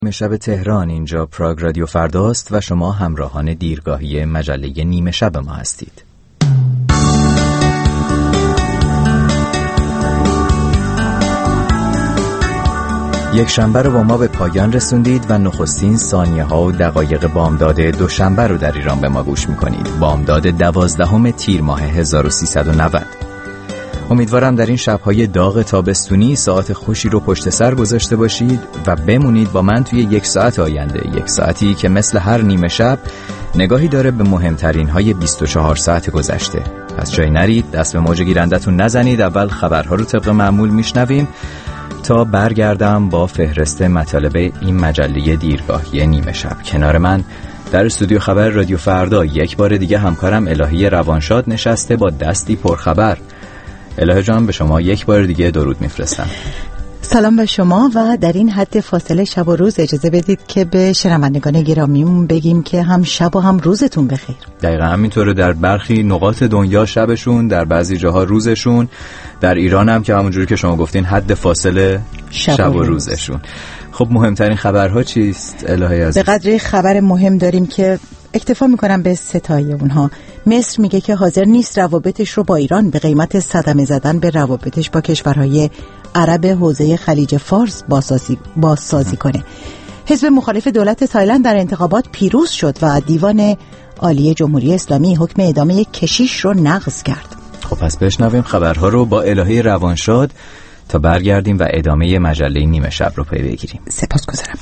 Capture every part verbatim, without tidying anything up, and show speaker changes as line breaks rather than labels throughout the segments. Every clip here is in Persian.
شب تهران، اینجا پراگ رادیو فرداست و شما همراهان دیرگاهی مجله نیمه شب ما هستید. یک شنبه رو با ما به پایان رسوندید و نخستین ثانیه ها و دقایق بامداد دوشنبه رو در ایران به ما گوش میکنید. بامداد دوازدهم تیر ماه هزار و سیصد و نود. امیدوارم در این شب‌های داغ تابستونی ساعت خوشی رو پشت سر گذاشته باشید و بمونید با من توی یک ساعت آینده، یک ساعتی که مثل هر نیمه شب نگاهی داره به مهمترین های بیست و چهار ساعت گذشته. پس جای نرید، دست به موج گیرندتون نزنید. اول خبرها رو طبق معمول میشنویم تا برگردم با فهرست مطالب این مجله دیرگاهی نیمه شب. کنار من در استودیو خبر رادیو فردا یک بار دیگه همکارم الهی روانشاد نشسته با دستی پرخبر. الهه جان، به شما یک بار دیگه درود میفرستم.
سلام به شما و در این حد فاصله شب و روز اجازه بدید که به شنوندگان گرامیمون بگیم که هم شب و هم روزتون بخیر.
دقیقا همینطوره، در برخی نقاط دنیا شبشون، در بعضی جاها روزشون، در ایران هم که همونجوری که شما گفتین حد فاصله شب, شب و روزشون. خب مهمترین خبرها چیست الهه عزیز؟
به قدری خبر مهم داریم که اکتفا میکنم به ستای اونها. مصر میگه که حاضر نیست روابطش رو با ایران به قیمت صدمه زدن به روابطش با کشورهای عرب حوزه خلیج فارس بازسازی, بازسازی کنه. حزب مخالف دولت تایلند در انتخابات پیروز شد و دیوان عالی جمهوری اسلامی حکم اعدام یک کشیش رو نقض کرد.
خب پس بشنویم خبرها رو با الهه روانشاد تا برگردیم و ادامه مجله نیمه شب رو پی بگیریم.
سپاسگزارم.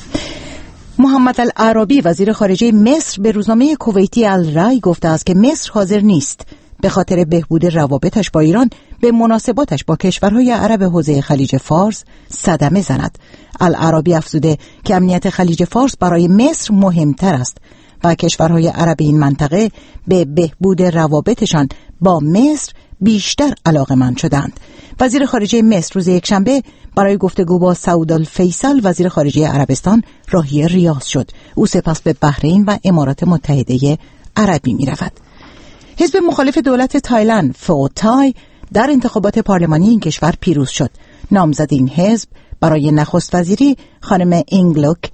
محمد العرابی وزیر خارجه مصر به روزنامه کویتی الرای گفته است که مصر حاضر نیست به خاطر بهبود روابطش با ایران به مناسباتش با کشورهای عرب حوزه خلیج فارس صدمه زند. العرابی افزوده که امنیت خلیج فارس برای مصر مهمتر است و کشورهای عرب این منطقه به بهبود روابطشان با مصر بیشتر علاقه‌مند شدند. وزیر خارجه مصر روز یکشنبه برای گفتگو با سعود الفیصل وزیر خارجه عربستان راهی ریاض شد. او سپس به بحرین و امارات متحده عربی می رود. حزب مخالف دولت تایلند فوتای در انتخابات پارلمانی این کشور پیروز شد. نامزد این حزب برای نخست وزیری خانم اینگلوک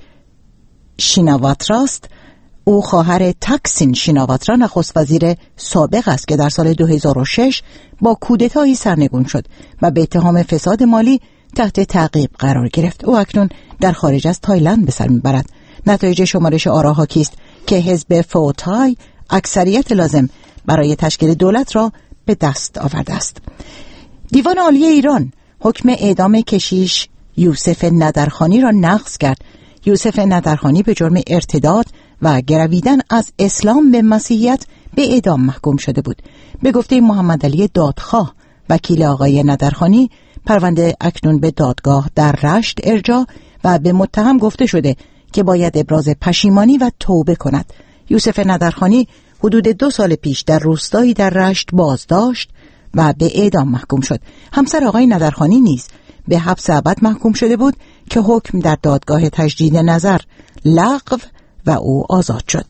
شیناواتراست. او خواهر تاکسین شیناواترا نخست وزیر سابق است که در سال دو هزار و شش با کودتایی سرنگون شد و به اتهام فساد مالی تحت تعقیب قرار گرفت. او اکنون در خارج از تایلند به سر میبرد. نتایج شمارش آرا حاکی است که حزب فوتای اکثریت لازم برای تشکیل دولت را به دست آورده است. دیوان عالی ایران حکم اعدام کشیش یوسف ندرخانی را نقض کرد. یوسف ندرخانی به جرم ارتداد و گرویدن از اسلام به مسیحیت به اعدام محکوم شده بود. به گفته محمد علی دادخواه وکیل آقای ندرخانی، پرونده اکنون به دادگاه در رشت ارجاع و به متهم گفته شده که باید ابراز پشیمانی و توبه کند. یوسف ندرخانی حدود دو سال پیش در روستایی در رشت بازداشت و به اعدام محکوم شد. همسر آقای ندرخانی نیز به حبس ابد محکوم شده بود که حکم در دادگاه تجدید نظر لغو و او آزاد شد.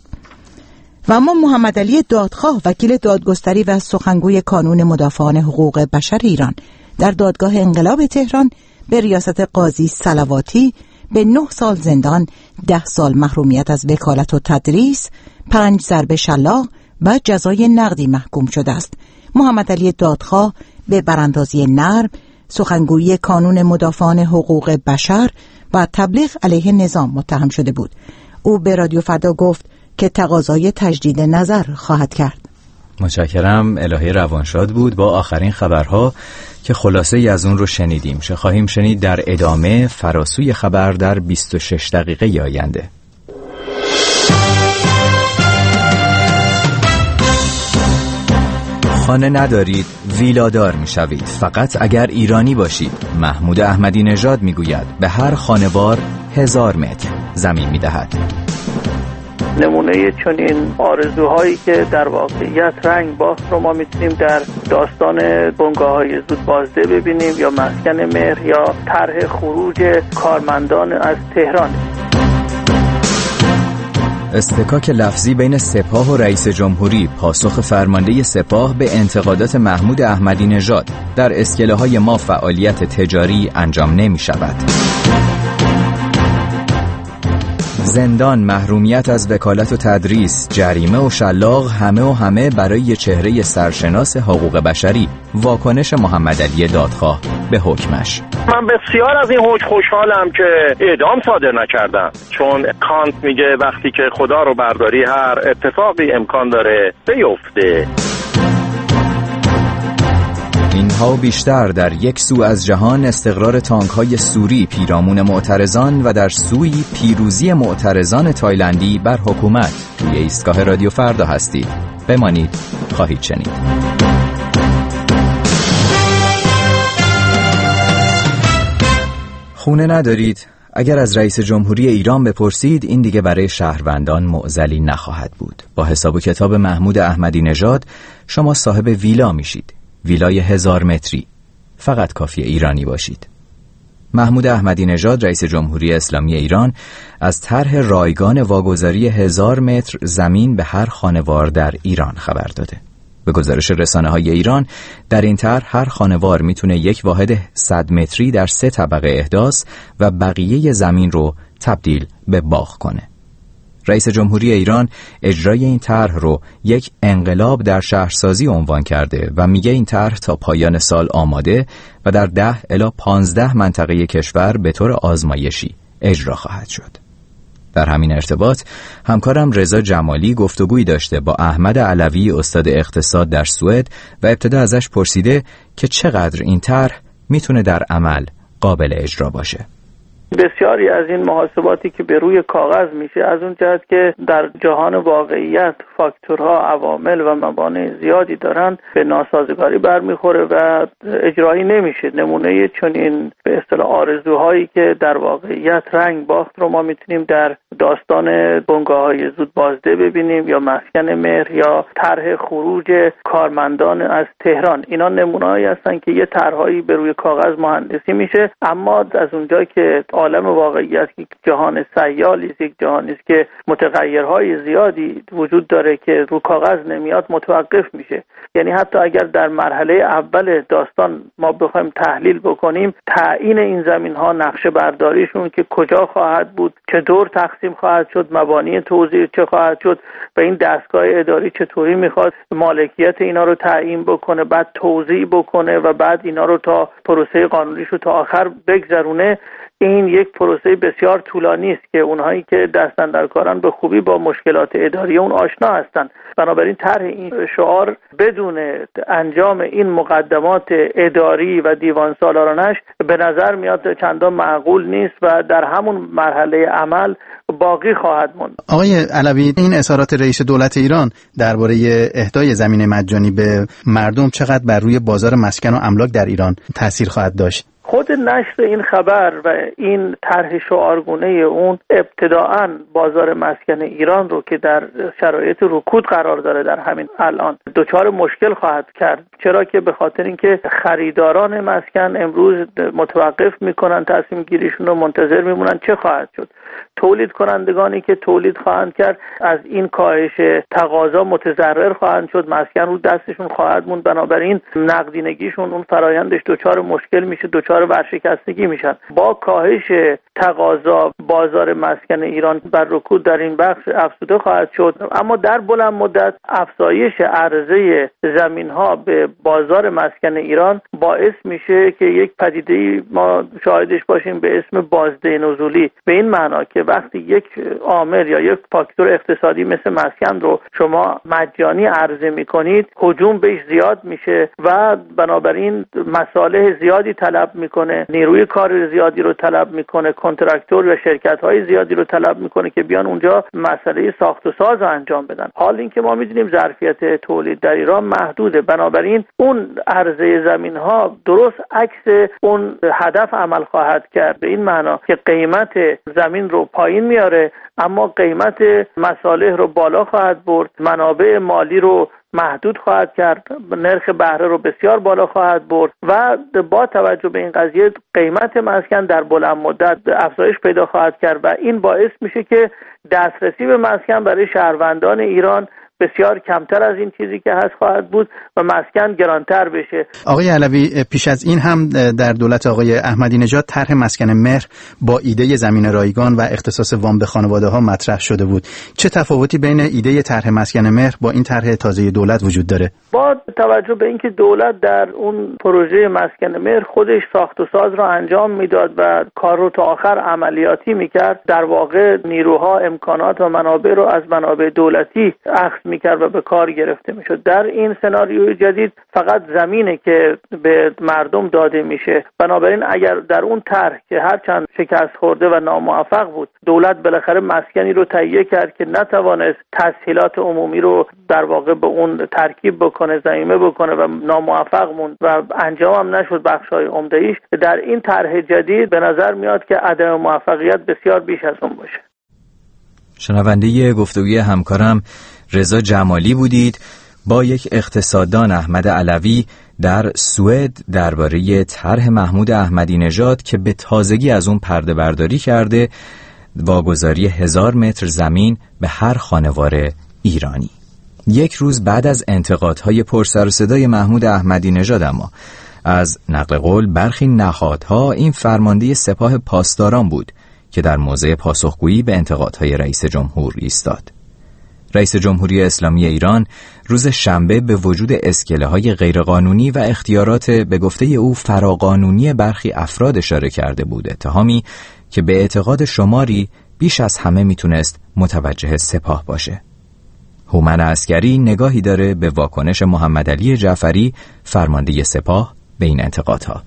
و اما محمد علی دادخواه وکیل دادگستری و سخنگوی کانون مدافعان حقوق بشر ایران در دادگاه انقلاب تهران به ریاست قاضی صلواتی به نه سال زندان، ده سال محرومیت از وکالت و تدریس، پنج ضرب شلاق و جزای نقدی محکوم شده است. محمد علی دادخواه به براندازی نرم، سخنگویی کانون مدافعان حقوق بشر و تبلیغ علیه نظام متهم شده بود. او به رادیو فردا گفت که تقاضای تجدید نظر خواهد کرد.
متشکرم. الهه روانشاد بود با آخرین خبرها که خلاصه ای از اون رو شنیدیم. چه خواهیم شنید در ادامه فراسوی خبر در بیست و شش دقیقه آینده. خانه ندارید، ویلادار می شوید فقط اگر ایرانی باشید. محمود احمدی نژاد می گوید به هر خانوار هزار متر زمین می دهد.
نمونه چنین آرزوهایی که در واقعیت رنگ باخت رو ما میتونیم در داستان بنگاه‌های زود بازده ببینیم یا مسکن مهر یا طرح خروج کارمندان از تهران.
استکاک لفظی بین سپاه و رئیس جمهوری، پاسخ فرمانده سپاه به انتقادات محمود احمدی نژاد. در اسکله‌های ما فعالیت تجاری انجام نمی شود. زندان، محرومیت از وکالت و تدریس، جریمه و شلاق، همه و همه برای چهره سرشناس حقوق بشری. واکنش محمد علی دادخواه به حکمش:
من بسیار از این حکم خوشحالم که اعدام صادر نکردم، چون کانت میگه وقتی که خدا رو برداری هر اتفاقی امکان داره بیفته.
اینها بیشتر در یک سو از جهان استقرار تانک‌های سوری پیرامون معترضان و در سوی پیروزی معترضان تایلندی بر حکومت. توی ایستگاه رادیو فردا هستید. بمانید، خواهید شنید. خونه ندارید؟ اگر از رئیس جمهوری ایران بپرسید این دیگه برای شهروندان معضلی نخواهد بود. با حساب و کتاب محمود احمدی نژاد شما صاحب ویلا میشید. ویلای هزار متری. فقط کافی ایرانی باشید. محمود احمدی نژاد رئیس جمهوری اسلامی ایران از طرح رایگان واگذاری هزار متر زمین به هر خانوار در ایران خبر داده. به گزارش رسانه‌های ایران در این طرح هر خانوار میتونه یک واحد صد متری در سه طبقه احداث و بقیه زمین رو تبدیل به باغ کنه. رئیس جمهوری ایران اجرای این طرح رو یک انقلاب در شهرسازی عنوان کرده و میگه این طرح تا پایان سال آماده و در ده الی پانزده منطقه کشور به طور آزمایشی اجرا خواهد شد. در همین ارتباط همکارم رضا جمالی گفتگویی داشته با احمد علوی استاد اقتصاد در سوئد و ابتدا ازش پرسیده که چقدر این طرح میتونه در عمل قابل اجرا باشه.
بسیاری از این محاسباتی که به روی کاغذ میشه از اون جهت که در جهان واقعیت فاکتورها، عوامل و موانع زیادی دارن به ناسازگاری برمیخوره و اجرایی نمیشه. نمونه چنین به اصطلاح آرزوهایی که در واقعیت رنگ باخت رو ما میتونیم در داستان بنگاه‌های زود بازده ببینیم یا مسکن مهر یا طرح خروج کارمندان از تهران. اینا نمونه‌هایی هستن که یه طرحایی به روی کاغذ مهندسی میشه، اما از اونجا که عالم واقعیت که جهان سیالی است، یک جهانی است که متغیرهای زیادی وجود داره که رو کاغذ نمیاد، متوقف میشه. یعنی حتی اگر در مرحله اول داستان ما بخوایم تحلیل بکنیم، تعیین این زمین‌ها، نقشه برداریشون که کجا خواهد بود، چطور تقسیم خواهد شد، مبانی توزیع چه خواهد شد و این دستگاه اداری چطوری میخواد مالکیت اینا رو تعیین بکنه، بعد توزیع بکنه و بعد اینا رو تا پروسه قانونیش رو تا آخر بگذرونه، این یک پروسه بسیار طولانی است که اونهایی که دست اندرکارن به خوبی با مشکلات اداری اون آشنا هستند. بنابراین طرح این شعار بدون انجام این مقدمات اداری و دیوان سالارانش به نظر میاد چندان معقول نیست و در همون مرحله عمل باقی خواهد ماند.
آقای علوی، این اظهارات رئیس دولت ایران درباره اهدای زمین مجانی به مردم چقدر بر روی بازار مسکن و املاک در ایران تاثیر خواهد داشت؟
خود نشر این خبر و این طرح شعارگونه اون ابتداعاً بازار مسکن ایران رو که در شرایط رکود قرار داره در همین الان دچار مشکل خواهد کرد. چرا که به خاطر اینکه خریداران مسکن امروز متوقف میکنن، تصمیم گیریشون رو منتظر میمونن چه خواهد شد. تولید کنندگانی که تولید خواهند کرد از این کاهش تقاضا متضرر خواهند شد، مسکن رو دستشون خواهد موند، بنابراین نقدینگیشون اون فرایندش دچار مشکل میشه، دچار ورشکستگی میشن. با کاهش تقاضا بازار مسکن ایران بر رکود در این بخش افزوده خواهد شد، اما در بلند مدت افزایش عرضه زمین ها به بازار مسکن ایران باعث میشه که یک پدیده ما شاهدش باشیم به اسم بازده نزولی، به این معنا که وقتی یک عامل یا یک فاکتور اقتصادی مثل مسکن رو شما مجانی عرضه میکنید، هجوم بهش زیاد میشه و بنابراین مصالح زیادی طلب میکنه، نیروی کار زیادی رو طلب میکنه، کنترکتور و شرکت های زیادی رو طلب میکنه که بیان اونجا مسئله ساخت و ساز رو انجام بدن. حال این که ما میدونیم ظرفیت تولید در ایران محدوده، بنابراین اون عرضه زمین ها درست عکس اون هدف عمل خواهد کرد، به این معنا که قیمت زمین رو پایین میاره اما قیمت مصالح رو بالا خواهد برد، منابع مالی رو محدود خواهد کرد، نرخ بهره رو بسیار بالا خواهد برد و با توجه به این قضیه قیمت مسکن در بلند مدت افزایش پیدا خواهد کرد و این باعث میشه که دسترسی به مسکن برای شهروندان ایران بسیار کمتر از این چیزی که هست خواهد بود و مسکن گرانتر بشه.
آقای علوی، پیش از این هم در دولت آقای احمدی نژاد طرح مسکن مهر با ایده زمین رایگان و اختصاص وام به خانواده ها مطرح شده بود. چه تفاوتی بین ایده طرح مسکن مهر با این طرح تازه دولت وجود داره؟
با توجه به اینکه دولت در اون پروژه مسکن مهر خودش ساخت و ساز را انجام میداد و کار رو تا آخر عملیاتی میکرد، در واقع نیروها، امکانات و منابع رو از منابع دولتی اخذ میکرد و به کار گرفته میشد. در این سناریوی جدید فقط زمینه که به مردم داده میشه. بنابراین اگر در اون طرح که هرچند شکست خورده و ناموفق بود، دولت بالاخره مسکنی رو تهیه کرد که نتوانست تسهیلات عمومی رو در واقع به اون ترکیب بکنه، ضمیمه بکنه و ناموفق موند و انجام هم نشد بخشای عمده‌ایش، در این طرح جدید به نظر میاد که عدم موفقیت بسیار بیش از اون باشه.
شنونده گفتگوی همکارم رضا جمالی بودید با یک اقتصاددان احمد علوی در سوئد درباره طرح محمود احمدی نژاد که به تازگی از اون پرده برداری کرده، واگذاری هزار متر زمین به هر خانوار ایرانی. یک روز بعد از انتقادهای پرسر و صدای محمود احمدی نژاد اما از نقل قول برخی نهادها این فرمانده سپاه پاسداران بود که در موضع پاسخگویی به انتقادهای رئیس جمهور ایستاد. رئیس جمهوری اسلامی ایران روز شنبه به وجود اسکله‌های غیرقانونی و اختیارات به گفته او فراقانونی برخی افراد اشاره کرده بود، اتهامی که به اعتقاد شماری بیش از همه میتونست متوجه سپاه باشه. هومن عسکری نگاهی داره به واکنش محمدعلی جعفری فرمانده سپاه به این انتقادها.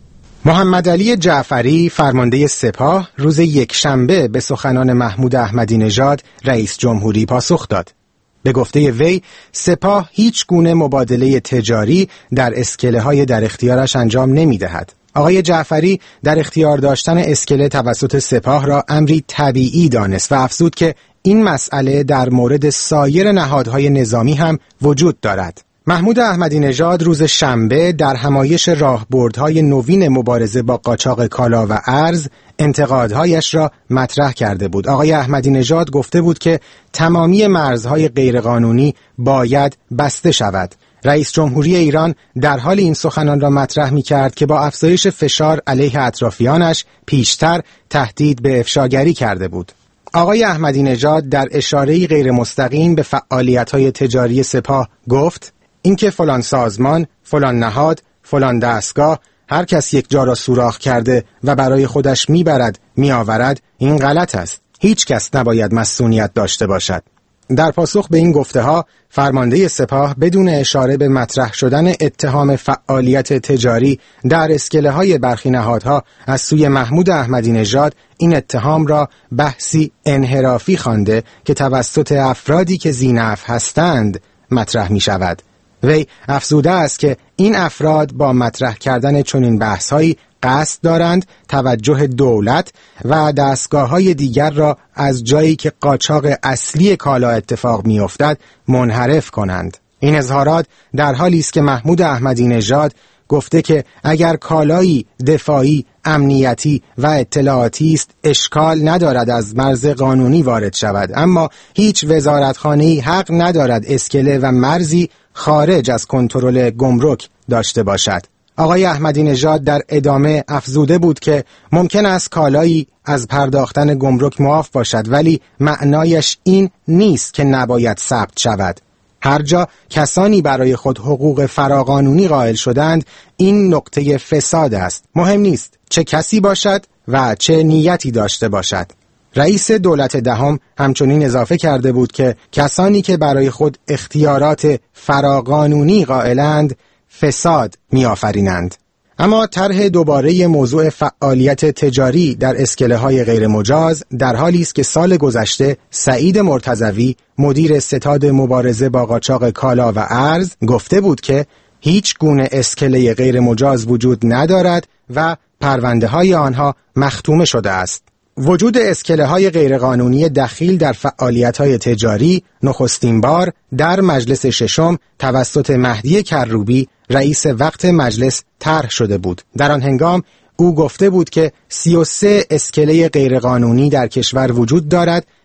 محمدعلی جعفری فرمانده سپاه روز یکشنبه به سخنان محمود احمدی نژاد رئیس جمهوری پاسخ داد. به گفته وی سپاه هیچ گونه مبادله تجاری در اسکله‌های در اختیارش انجام نمی‌دهد. آقای جعفری در اختیار داشتن اسکله توسط سپاه را امری طبیعی دانست و افزود که این مسئله در مورد سایر نهادهای نظامی هم وجود دارد. محمود احمدی نژاد روز شنبه در همایش راهبردهای نوین مبارزه با قاچاق کالا و ارز انتقادهایش را مطرح کرده بود. آقای احمدی نژاد گفته بود که تمامی مرزهای غیرقانونی باید بسته شود. رئیس جمهوری ایران در حال این سخنان را مطرح می کرد که با افزایش فشار علیه اطرافیانش پیشتر تهدید به افشاگری کرده بود. آقای احمدی نژاد در اشاره‌ای غیر مستقیم به فعالیت‌های تجاری سپاه گفت اینکه فلان سازمان، فلان نهاد، فلان دستگاه هر کس یک جا را سوراخ کرده و برای خودش میبرد، میآورد، این غلط است. هیچ کس نباید مسئولیت داشته باشد. در پاسخ به این گفته‌ها فرمانده سپاه بدون اشاره به مطرح شدن اتهام فعالیت تجاری در اسکله‌های برخی نهادها از سوی محمود احمدی نژاد این اتهام را بحثی انحرافی خوانده که توسط افرادی که ذی‌نفع هستند مطرح می شود. وی افزوده است که این افراد با مطرح کردن چنین بحث‌هایی قصد دارند توجه دولت و دستگاه‌های دیگر را از جایی که قاچاق اصلی کالا اتفاق می‌افتد منحرف کنند. این اظهارات در حالی است که محمود احمدی نژاد گفته که اگر کالایی دفاعی، امنیتی و اطلاعاتی است اشکال ندارد از مرز قانونی وارد شود، اما هیچ وزارتخانه‌ای حق ندارد اسکله و مرزی خارج از کنترل گمرک داشته باشد. آقای احمدی نژاد در ادامه افزوده بود که ممکن است کالایی از پرداختن گمرک معاف باشد، ولی معنایش این نیست که نباید ثبت شود. هر جا کسانی برای خود حقوق فراقانونی قائل شدند، این نقطه فساد است. مهم نیست چه کسی باشد و چه نیتی داشته باشد. رئیس دولت دهم همچنین اضافه کرده بود که کسانی که برای خود اختیارات فراقانونی قائلند فساد می‌آفرینند. اما طرح دوباره موضوع فعالیت تجاری در اسکله‌های غیر مجاز در حالی است که سال گذشته سعید مرتضوی مدیر ستاد مبارزه با قاچاق کالا و ارز گفته بود که هیچ گونه اسکله غیر مجاز وجود ندارد و پرونده‌های آنها مختومه شده است. وجود اسکله‌های غیرقانونی دخیل در فعالیت‌های تجاری نخستین بار در مجلس ششم توسط مهدی کروبی رئیس وقت مجلس طرح شده بود. در آن هنگام او گفته بود که سی و سه اسکله غیرقانونی در کشور وجود دارد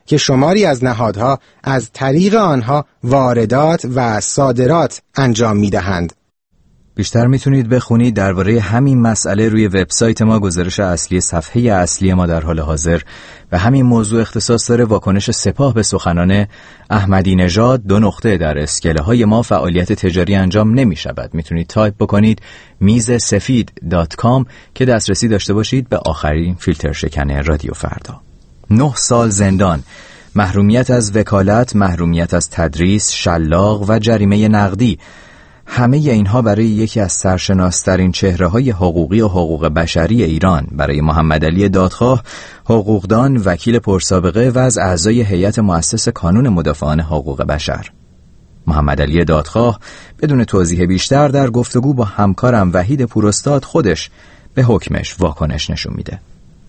که شماری از نهادها از طریق آنها واردات و صادرات انجام می‌دهند.
بیشتر میتونید بخونید درباره همین مسئله روی وبسایت ما. گزارش اصلی صفحه اصلی ما در حال حاضر و همین موضوع اختصاص داره واکنش سپاه به سخنان احمدی نژاد. دو نقطه در اسکله های ما فعالیت تجاری انجام نمی شود. میتونید تایپ بکنید میز سفید دات کام که دسترسی داشته باشید به آخرین فیلتر شکن رادیو فردا. نه سال زندان، محرومیت از وکالت، محرومیت از تدریس، شلاق و جریمه نقدی. همه اینها برای یکی از سرشناس‌ترین چهره‌های حقوقی و حقوق بشری ایران، برای محمد علی دادخواه، حقوقدان، وکیل پرسابقه و از اعضای هیئت مؤسس کانون مدافعان حقوق بشر. محمد علی دادخواه بدون توضیح بیشتر در گفتگو با همکارم وحید پوراستاد خودش به حکمش واکنش نشون میده.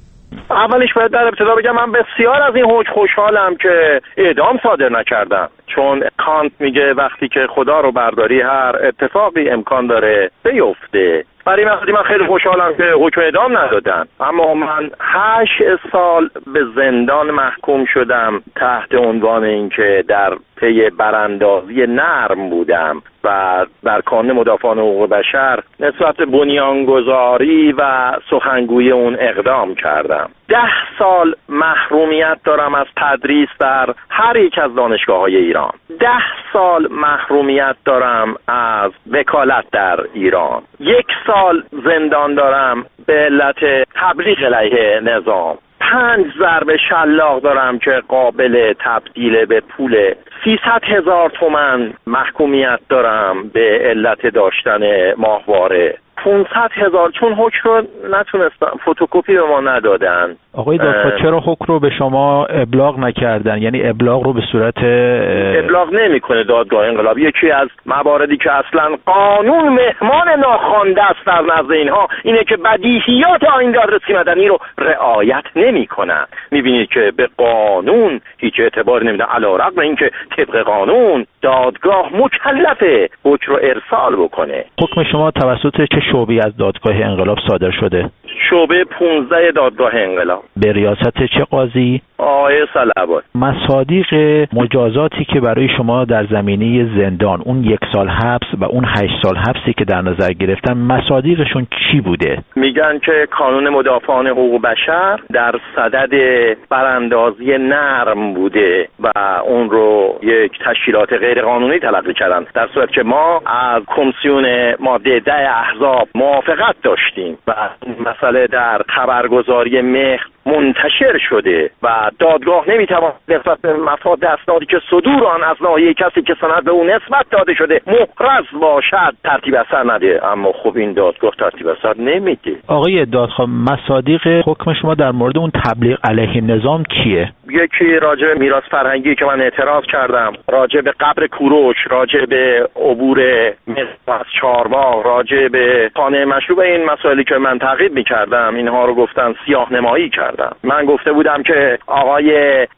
اولش باید در ابتدا بگم من بسیار از این حکم خوشحالم که اعدام صادر نکردم، چون کانت میگه وقتی که خدا رو برداری هر اتفاقی امکان داره بیفته. برای من من خیلی خوشحالم که حکم اعدام ندادن، اما من هشت سال به زندان محکوم شدم تحت عنوان اینکه در پی براندازی نرم بودم و در کانون مدافعان حقوق بشر نسبت به بنیانگذاری و سخنگوی اون اقدام کردم. ده سال محرومیت دارم از تدریس در هر یک از دانشگاه‌های ایران. ده سال محرومیت dارم از وکالت در ایران. یک سال زندان دارم به علت تبلیغ علیه نظام. پنج ضربه شلاق دارم که قابل تبدیل به پول. سیصد هزار تومان محکومیت دارم به علت داشتن ماهواره. پانصد هزار چون حکم رو نتونستم، فتوکپی به ما ندادن.
آقای دادخواه چرا حکم رو به شما ابلاغ نکردن؟ یعنی ابلاغ رو به صورت
ابلاغ نمیکنه دادگاه انقلاب. یکی از مواردی که اصلا قانون مهمان ناخوانده است در نزد اینها اینه که بدیهیات آیین دادرسی مدنی رو رعایت نمیکنن. میبینید که به قانون هیچ اعتباری نمیدن، علیرغم اینکه طبق قانون دادگاه مکلفه حکم رو ارسال بکنه.
حکم شما توسط چه شعبه‌ای از دادگاه انقلاب صادر شده؟
شعبه پانزده دادگاه انقلاب.
به ریاست چه قاضی؟
آقای صلوات.
مصادیق مجازاتی که برای شما در زمینه زندان، اون یک سال حبس و اون هشت سال حبسی که در نظر گرفتن، مصادیقشون چی بوده؟
میگن که کانون مدافعان حقوق بشر در صدد براندازی نرم بوده و اون رو یک تشکیلات غیر قانونی تلقی کردن، در صورت که ما از کمیسیون ماده ده احزاب موافقت داشتیم و این مسئله در خبرگزاری مهر منتشر شده و دادگاه نمیتواند نسبت به مفاد اسنادی که صدور آن از ناحیه کسی که سند به او نسبت داده شده محرز باشد ترتیب اثر نده. اما خب این دادگاه ترتیب اثر نمیده.
آقای دادخواه، مصادیق حکم شما در مورد اون تبلیغ علیه نظام چیه؟
یکی راجع به میراث فرهنگی که من اعتراض کردم، راجع به قبر کوروش، راجع به عبور مصر از چهارباغ، راجع به خانه مشروب، این مسائلی که من تعقیب می‌کردم اینها رو گفتن سیاه نمایی کردم. من گفته بودم که آقای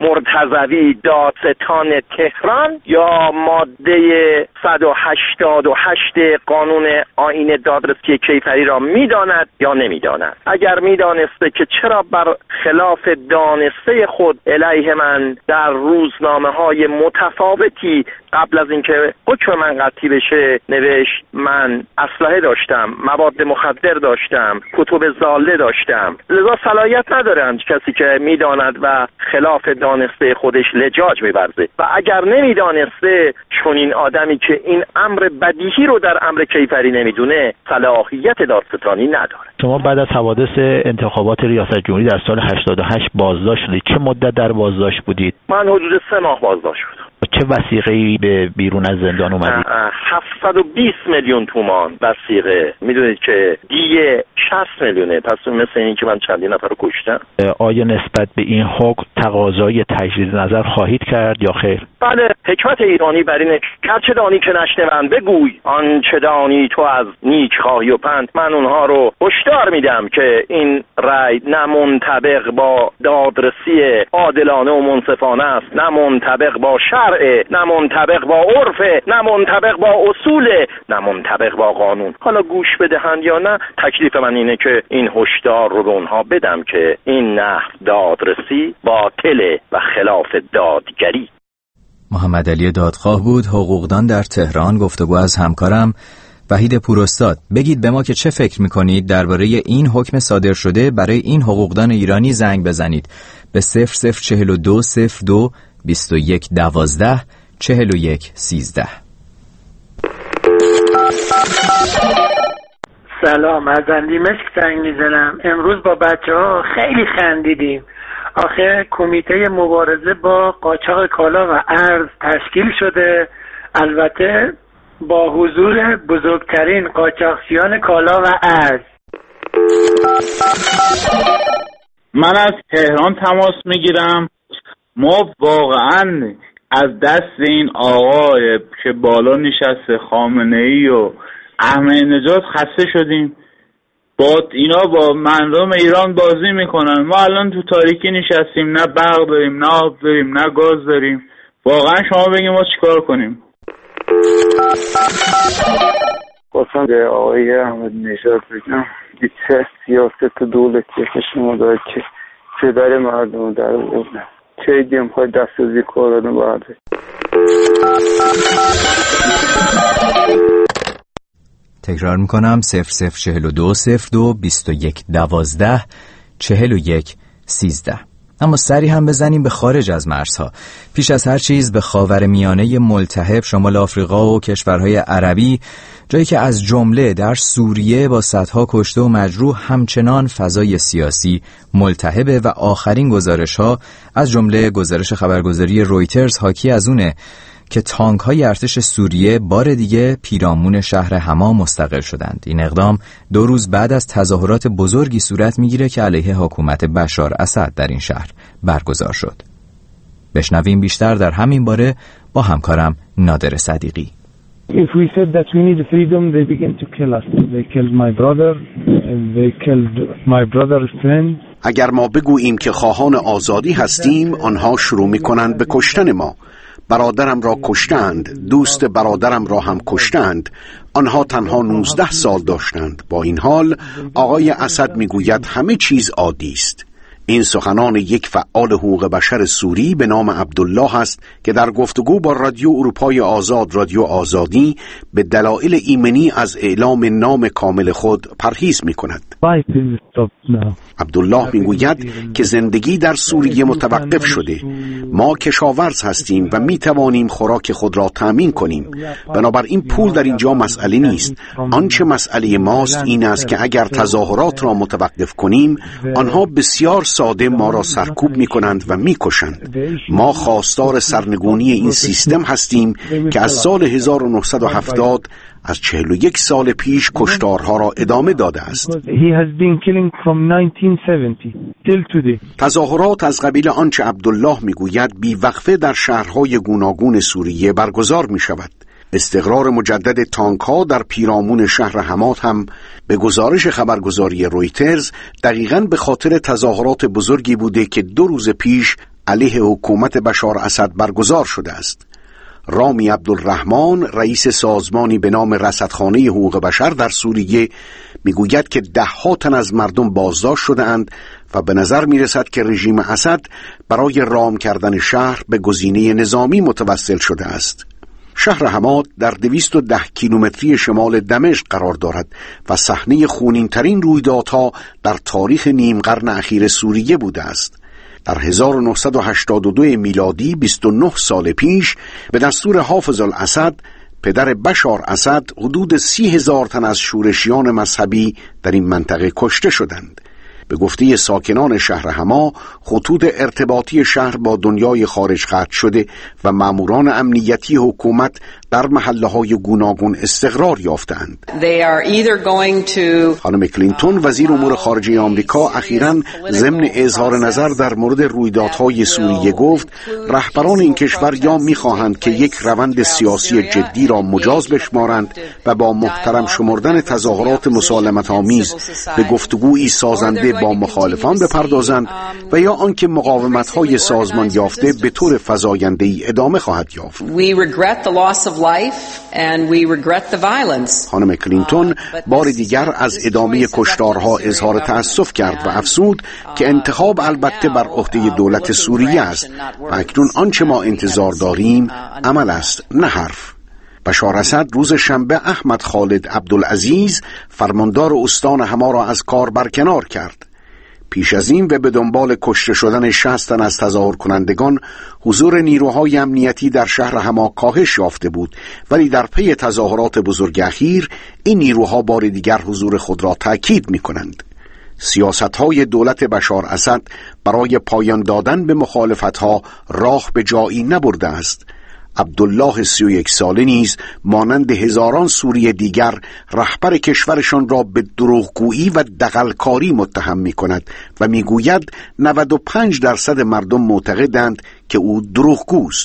مرتضوی دادستان تهران یا ماده صد و هشتاد و هشت قانون آیین دادرسی کیفری را میداند یا نمیداند. اگر میدانسته که چرا بر خلاف دانسته خود علیه من در روزنامه های متفاوتی قبل از اینکه حکم من قطعی بشه نوشت، من اسلحه داشتم، مواد مخدر داشتم، کتب ضاله داشتم، لذا صلاحیت ندارند کسی که میداند و خلاف دانسته خودش لجاج می‌ورزه. و اگر نمیدانسته، چون این آدمی که این امر بدیهی رو در امر کیفری نمیدونه، صلاحیت دادستانی نداره.
شما بعد از حوادث انتخابات ریاست جمهوری در سال هشتاد و هشت بازداشت شدید. چه مدت در بازداشت بودید؟
من حدود سه ماه بازداشت بودم.
چه وثیقه‌ای به بیرون از زندان اومدید؟
هفتصد و بیست میلیون تومان وثیقه. میدونید که دیگه شصت میلیونه. پس مثل این که من چندین نفر رو کشتم.
آیا نسبت به این حکم تقاضای تجدید نظر خواهید کرد یا خیر؟
بله، حکمت ایرانی بر اینه که چه دانی که نشنوند بگوی، آن چه دانی تو از نیک خواهی و پند. من اونها رو هشدار میدم که این رأی نه منطبق با دادرسی عادلانه و منصفانه است، نه منطبق با شرع شرعه، نه منطبق با عرفه، نه منطبق با اصوله، نه منطبق با قانون. حالا گوش بدهند یا نه، تکلیف من اینه که این هشدار رو به اونها بدم که این نحو دادرسی باطله و خلاف دادگری.
محمد علی دادخواه بود، حقوقدان در تهران. گفتگو از همکارم وحید پوراستاد. بگید به ما که چه فکر میکنید درباره این حکم صادر شده. برای این حقوقدان ایرانی زنگ بزنید به صفر صفر چهل و دو صفر دو بیست و یک دوازده چهل و یک سیزده.
سلام، از اندیمشک زنگ میزنم. امروز با بچه ها خیلی خندیدیم. آخه کمیته مبارزه با قاچاق کالا و ارز تشکیل شده، البته با حضور بزرگترین قاچاقچیان کالا و ارز.
من از تهران تماس میگیرم. ما واقعا از دست این آقای که بالا نشسته خامنه‌ای و احمدی‌نژاد خسته شدیم. با اینا با مردم ایران بازی میکنن. ما الان تو تاریکی نشستیم، نه برق داریم، نه آب داریم، نه گاز داریم. واقعا شما بگیم ما چیکار کنیم؟
خواستم به آقای احمدی‌نژاد بگم چه سیاست دولتی که شما دارید که پدر مردم در آوردن، چه ایدی میخوای دست از این کارانو برده.
تکرار میکنم صفر صفر چهل و دو صفر دو بیست و یک دوازده چهل و یک سیزده. اما سری هم بزنیم به خارج از مرزها. پیش از هر چیز به خاورمیانه ملتهب، شمال آفریقا و کشورهای عربی، جایی که از جمله در سوریه با صدها کشته و مجروح همچنان فضای سیاسی ملتهبه و آخرین گزارش‌ها از جمله گزارش خبرگزاری رویترز حاکی از اونه که تانک‌های ارتش سوریه بار دیگه پیرامون شهر حما مستقر شدند. این اقدام دو روز بعد از تظاهرات بزرگی صورت میگیره که علیه حکومت بشار اسد در این شهر برگزار شد. بشنویم بیشتر در همین باره با همکارم نادر صدیقی.
If we said that we need freedom, they begin to kill us. They killed my brother, they killed my brother's friend.
اگر ما بگوییم که خواهان آزادی هستیم، آنها شروع می‌کنند به کشتن ما. برادرم را کشتند، دوست برادرم را هم کشتند. آنها تنها نوزده سال داشتند. با این حال آقای اسد میگوید همه چیز عادی است. این سخنان یک فعال حقوق بشر سوری به نام عبدالله است که در گفتگو با رادیو اروپای آزاد، رادیو آزادی، به دلایل ایمنی از اعلام نام کامل خود پرهیز می کند. عبدالله می گوید که زندگی در سوریه متوقف شده. ما کشاورز هستیم و می توانیم خوراک خود را تامین کنیم. بنابراین پول در اینجا مسئله نیست. آنچه مسئله ماست این است که اگر تظاهرات را متوقف کنیم، آنها بسیار ساده ما را سرکوب می کنند و می کشند. ما خواستار سرنگونی این سیستم هستیم که از سال هزار و نهصد و هفتاد، از چهل و یک سال پیش کشتارها را ادامه داده است. تظاهرات از قبیل آنچه عبدالله می گوید بی وقفه در شهرهای گوناگون سوریه برگزار می شود. استقرار مجدد تانک‌ها در پیرامون شهر حما هم به گزارش خبرگزاری رویترز دقیقاً به خاطر تظاهرات بزرگی بوده که دو روز پیش علیه حکومت بشار اسد برگزار شده است. رامی عبدالرحمن، رئیس سازمانی به نام رصدخانه حقوق بشر در سوریه، میگوید که ده ها تن از مردم بازداشت شده‌اند و به نظر میرسد که رژیم اسد برای رام کردن شهر به گزینه نظامی متوسل شده است. شهر حما در دویست و ده کیلومتری شمال دمشق قرار دارد و صحنه خونین‌ترین رویدادها در تاریخ نیم قرن اخیر سوریه بوده است. در هزار و نهصد و هشتاد و دو میلادی، بیست و نه سال پیش، به دستور حافظ الاسد، پدر بشار اسد، حدود سی هزار تن از شورشیان مذهبی در این منطقه کشته شدند. به گفته ساکنان شهر حما، خطوط ارتباطی شهر با دنیای خارج قطع شده و ماموران امنیتی حکومت در محله‌های گوناگون استقرار یافتند. خانم کلینتون، وزیر امور خارجه آمریکا، اخیراً ضمن اظهار نظر در مورد رویدادهای سوریه گفت رهبران این کشور یا می‌خواهند که یک روند سیاسی جدی را مجاز بشمارند و با محترم شمردن تظاهرات مسالمت‌آمیز به گفتگویی سازنده با مخالفان بپردازند و یا آنکه مقاومت‌های سازمان یافته به طور فزاینده‌ای ادامه خواهد یافت. خانم کلینتون بار دیگر از ادامه کشتارها اظهار تأسف کرد و افزود که انتخاب البته بر عهده دولت سوریه است و اکنون آنچه ما انتظار داریم عمل است نه حرف. بشار اسد روز شنبه احمد خالد عبدالعزیز فرماندار استان حما را از کار برکنار کرد. پیش از این و به دنبال کشته شدن شصت تن از تظاهر کنندگان حضور نیروهای امنیتی در شهر حما کاهش یافته بود، ولی در پی تظاهرات بزرگ اخیر این نیروها بار دیگر حضور خود را تأکید می کنند. سیاست‌های دولت بشار اسد برای پایان دادن به مخالفت‌ها راه به جایی نبرده است. عبدالله سی و یک ساله نیز مانند هزاران سوری دیگر رهبر کشورشان را به دروغگویی و دغلکاری متهم می کند و می گوید نود و پنج درصد مردم معتقدند که او دروغگوست.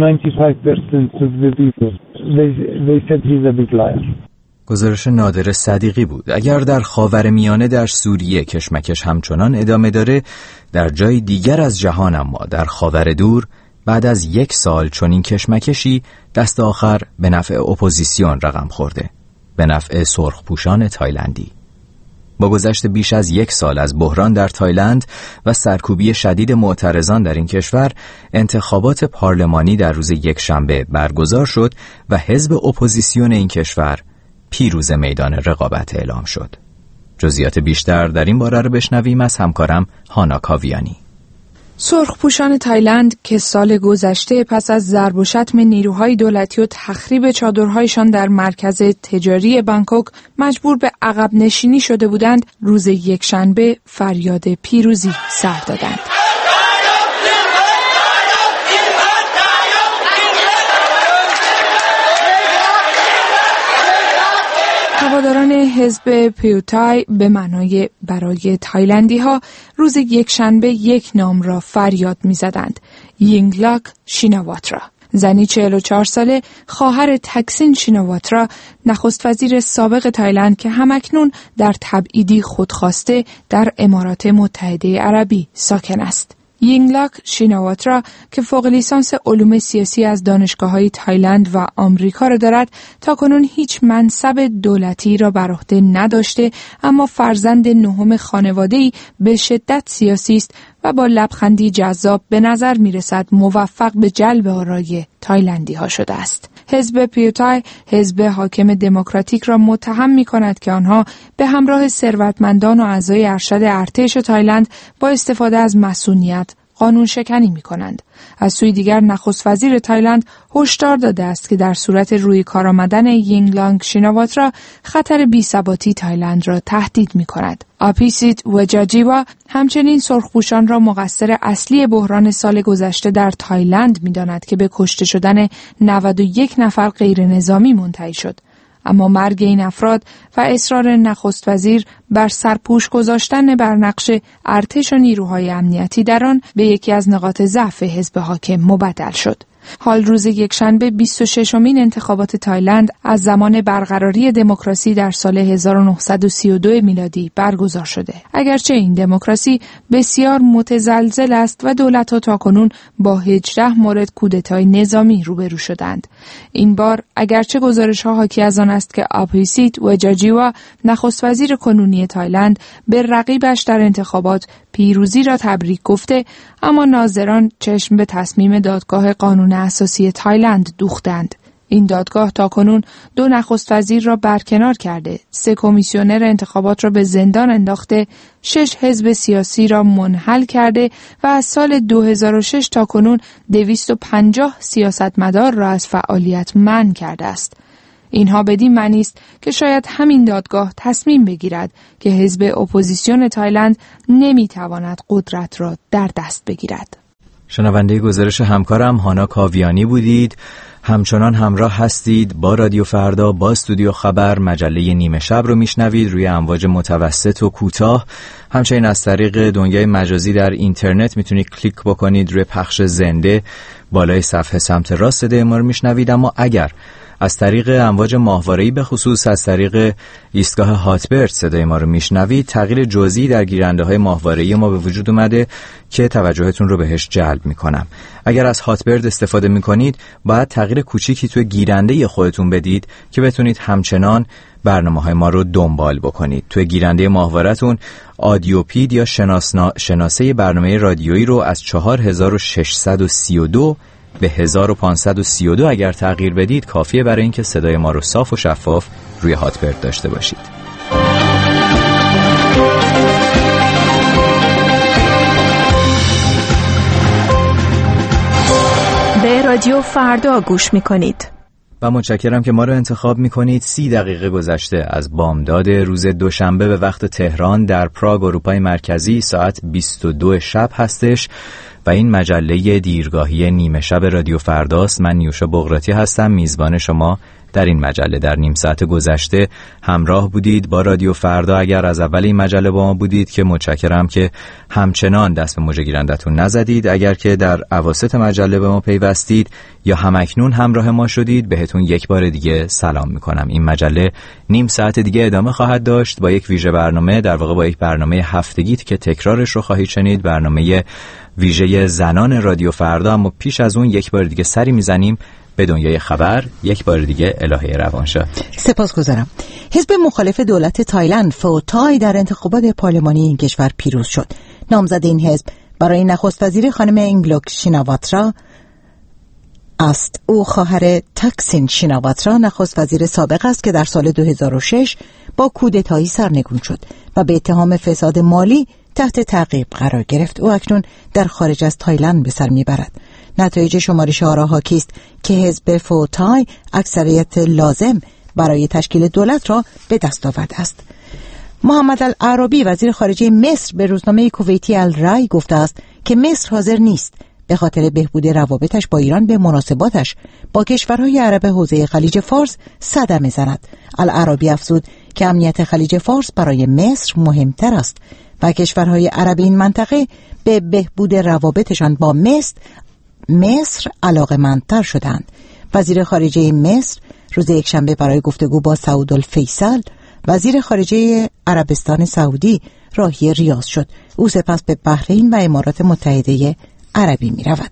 گزارش نادر صدیقی بود. اگر در خاورمیانه در سوریه کشمکش همچنان ادامه داره، در جای دیگر از جهان اما در خاور دور بعد از یک سال چنین کشمکشی دست آخر به نفع اپوزیسیون رقم خورده، به نفع سرخپوشان تایلندی. با گذشت بیش از یک سال از بحران در تایلند و سرکوبی شدید معترضان در این کشور، انتخابات پارلمانی در روز یکشنبه برگزار شد و حزب اپوزیسیون این کشور پیروز میدان رقابت اعلام شد. جزئیات بیشتر در این باره رو بشنویم از همکارم هانا کاویانی.
سرخپوشان تایلند که سال گذشته پس از ضرب و شتم نیروهای دولتی و تخریب چادرهایشان در مرکز تجاری بانکوک مجبور به عقب نشینی شده بودند، روز یکشنبه فریاد پیروزی سر دادند. هواداران حزب پیوتای به معنای برای تایلندی ها روز یکشنبه یک نام را فریاد می زدند: یینگلاک شیناواترا. زنی چهل و چهار ساله، خواهر تکسین شیناواترا، نخست وزیر سابق تایلند که همکنون در تبعیدی خودخواسته در امارات متحده عربی ساکن است. یینگلاک شیناواترا که فوق لیسانس علوم سیاسی از دانشگاه‌های تایلند و آمریکا را دارد، تاکنون هیچ منصب دولتی را بر عهده نداشته، اما فرزند نهم خانواده‌ای به شدت سیاسی است و با لبخندی جذاب به نظر می‌رسد موفق به جلب آرای تایلندی‌ها شده است. حزب پیوتای حزب حاکم دموکراتیک را متهم می‌کند که آنها به همراه ثروتمندان و اعضای ارشد ارتش تایلند با استفاده از مصونیت قانون شکنی می‌کنند. از سوی دیگر نخست وزیر تایلند هشدار داده است که در صورت روی کار آمدن یینگلاک شیناواترا خطر بی‌ثباتی تایلند را تهدید می‌کند. آپیسیت وجاجیوا همچنین سرخپوشان را مقصر اصلی بحران سال گذشته در تایلند می‌داند که به کشته شدن نود و یک نفر غیر نظامی منتهی شد. اما مرگ این افراد و اصرار نخست وزیر بر سرپوش گذاشتن بر نقش ارتش و نیروهای امنیتی در آن به یکی از نقاط ضعف حزب حاکم مبدل شد. حال روز یکشنبه بیست و ششمین انتخابات تایلند از زمان برقراری دموکراسی در سال هزار و نهصد و سی و دو میلادی برگزار شده. اگرچه این دموکراسی بسیار متزلزل است و دولت‌ها تاکنون با هجده مورد کودتای نظامی روبرو شدند. این بار اگرچه گزارش‌ها حاکی از آن است که آپیسیت وجاجیوا نخست وزیر کنونی تایلند به رقیبش در انتخابات پیروزی را تبریک گفته، اما ناظران چشم به تصمیم دادگاه قانون اساسی تایلند دوختند. این دادگاه تاکنون دو نخست وزیر را برکنار کرده، سه کمیسیونر انتخابات را به زندان انداخته، شش حزب سیاسی را منحل کرده و از سال دو هزار و شش تاکنون دویست و پنجاه سیاستمدار را از فعالیت منع کرده است. اینها بدین معنی است که شاید همین دادگاه تصمیم بگیرد که حزب اپوزیسیون تایلند نمیتواند قدرت را در دست بگیرد.
شنونده گزارش همکارم هانا کاویانی بودید. همچنان همراه هستید با رادیو فردا، با استودیو خبر. مجله نیمه شب رو میشنوید روی امواج متوسط و کوتاه. همچنین از طریق دنیای مجازی در اینترنت میتونید کلیک بکنید روی پخش زنده بالای صفحه سمت راست صدای ما رو میشنوید. اما اگر از طریق امواج ماهواره‌ای به خصوص از طریق ایستگاه هاتبرد صدای ما رو میشنوید، تغییر جزئی در گیرنده‌های ماهواره‌ای ما به وجود اومده که توجهتون رو بهش جلب میکنم. اگر از هاتبرد استفاده میکنید باید تغییر کوچیکی توی گیرنده خودتون بدید که بتونید همچنان برنامه‌های ما رو دنبال بکنید. توی گیرنده ماهواره‌تون آدیوپید یا شناسنا... شناسه برنامه رادیویی رو از چهار هزار و ششصد و سی و دو به هزار و پانصد و سی و دو اگر تغییر بدید کافیه برای اینکه صدای ما رو صاف و شفاف روی هاتبرد داشته باشید.
به رادیو فردا گوش می‌کنید.
و متشکرم که ما رو انتخاب میکنید. سی دقیقه گذشته از بامداد روز دوشنبه به وقت تهران در پراگ اروپای مرکزی ساعت بیست و دو شب هستش و این مجله دیرگاهی نیمه شب رادیو فرداست. من نیوشا بغراتی هستم، میزبان شما در این مجله. در نیم ساعت گذشته همراه بودید با رادیو فردا. اگر از اول این مجله با ما بودید که متشکرم که همچنان دست به موج گیرندتون نزدید. اگر که در اواسط مجله به ما پیوستید یا همکنون همراه ما شدید، بهتون یک بار دیگه سلام میکنم. این مجله نیم ساعت دیگه ادامه خواهد داشت با یک ویژه برنامه، در واقع با یک برنامه هفتگی که تکرارش رو خواهید شنید، برنامه ویژه زنان رادیو فردا. اما پیش از اون یک بار دیگه سری میزنیم به دنیای خبر. یک بار دیگه الهه روانشاد.
سپاسگزارم. حزب مخالف دولت تایلند فوتای در انتخابات پارلمانی این کشور پیروز شد. نامزد این حزب برای نخست وزیر خانم اینگلوک شیناواترا است. او خواهر تاکسین شیناواترا نخست وزیر سابق است که در سال دو هزار و شش با کودتایی سرنگون شد و به اتهام فساد مالی تحت تعقیب قرار گرفت. او اکنون در خارج از تایلند به سر میبرد. نتایج شمارش آراها کیست که حزب فوتای اکثریت لازم برای تشکیل دولت را به دست آورده است. محمد العربی وزیر خارجه مصر به روزنامه کویتی الرای گفته است که مصر حاضر نیست به خاطر بهبود روابطش با ایران به مناسباتش با کشورهای عرب حوزه خلیج فارس صدمه زند. العربی افزود که امنیت خلیج فارس برای مصر مهمتر است و کشورهای عرب این منطقه به بهبود روابطشان با مصر مصر علاقه‌مندتر شدند. وزیر خارجه مصر روز یکشنبه برای گفتگو با سعود الفیصل وزیر خارجه عربستان سعودی راهی ریاض شد. او سپس به بحرین و امارات متحده عربی می رود.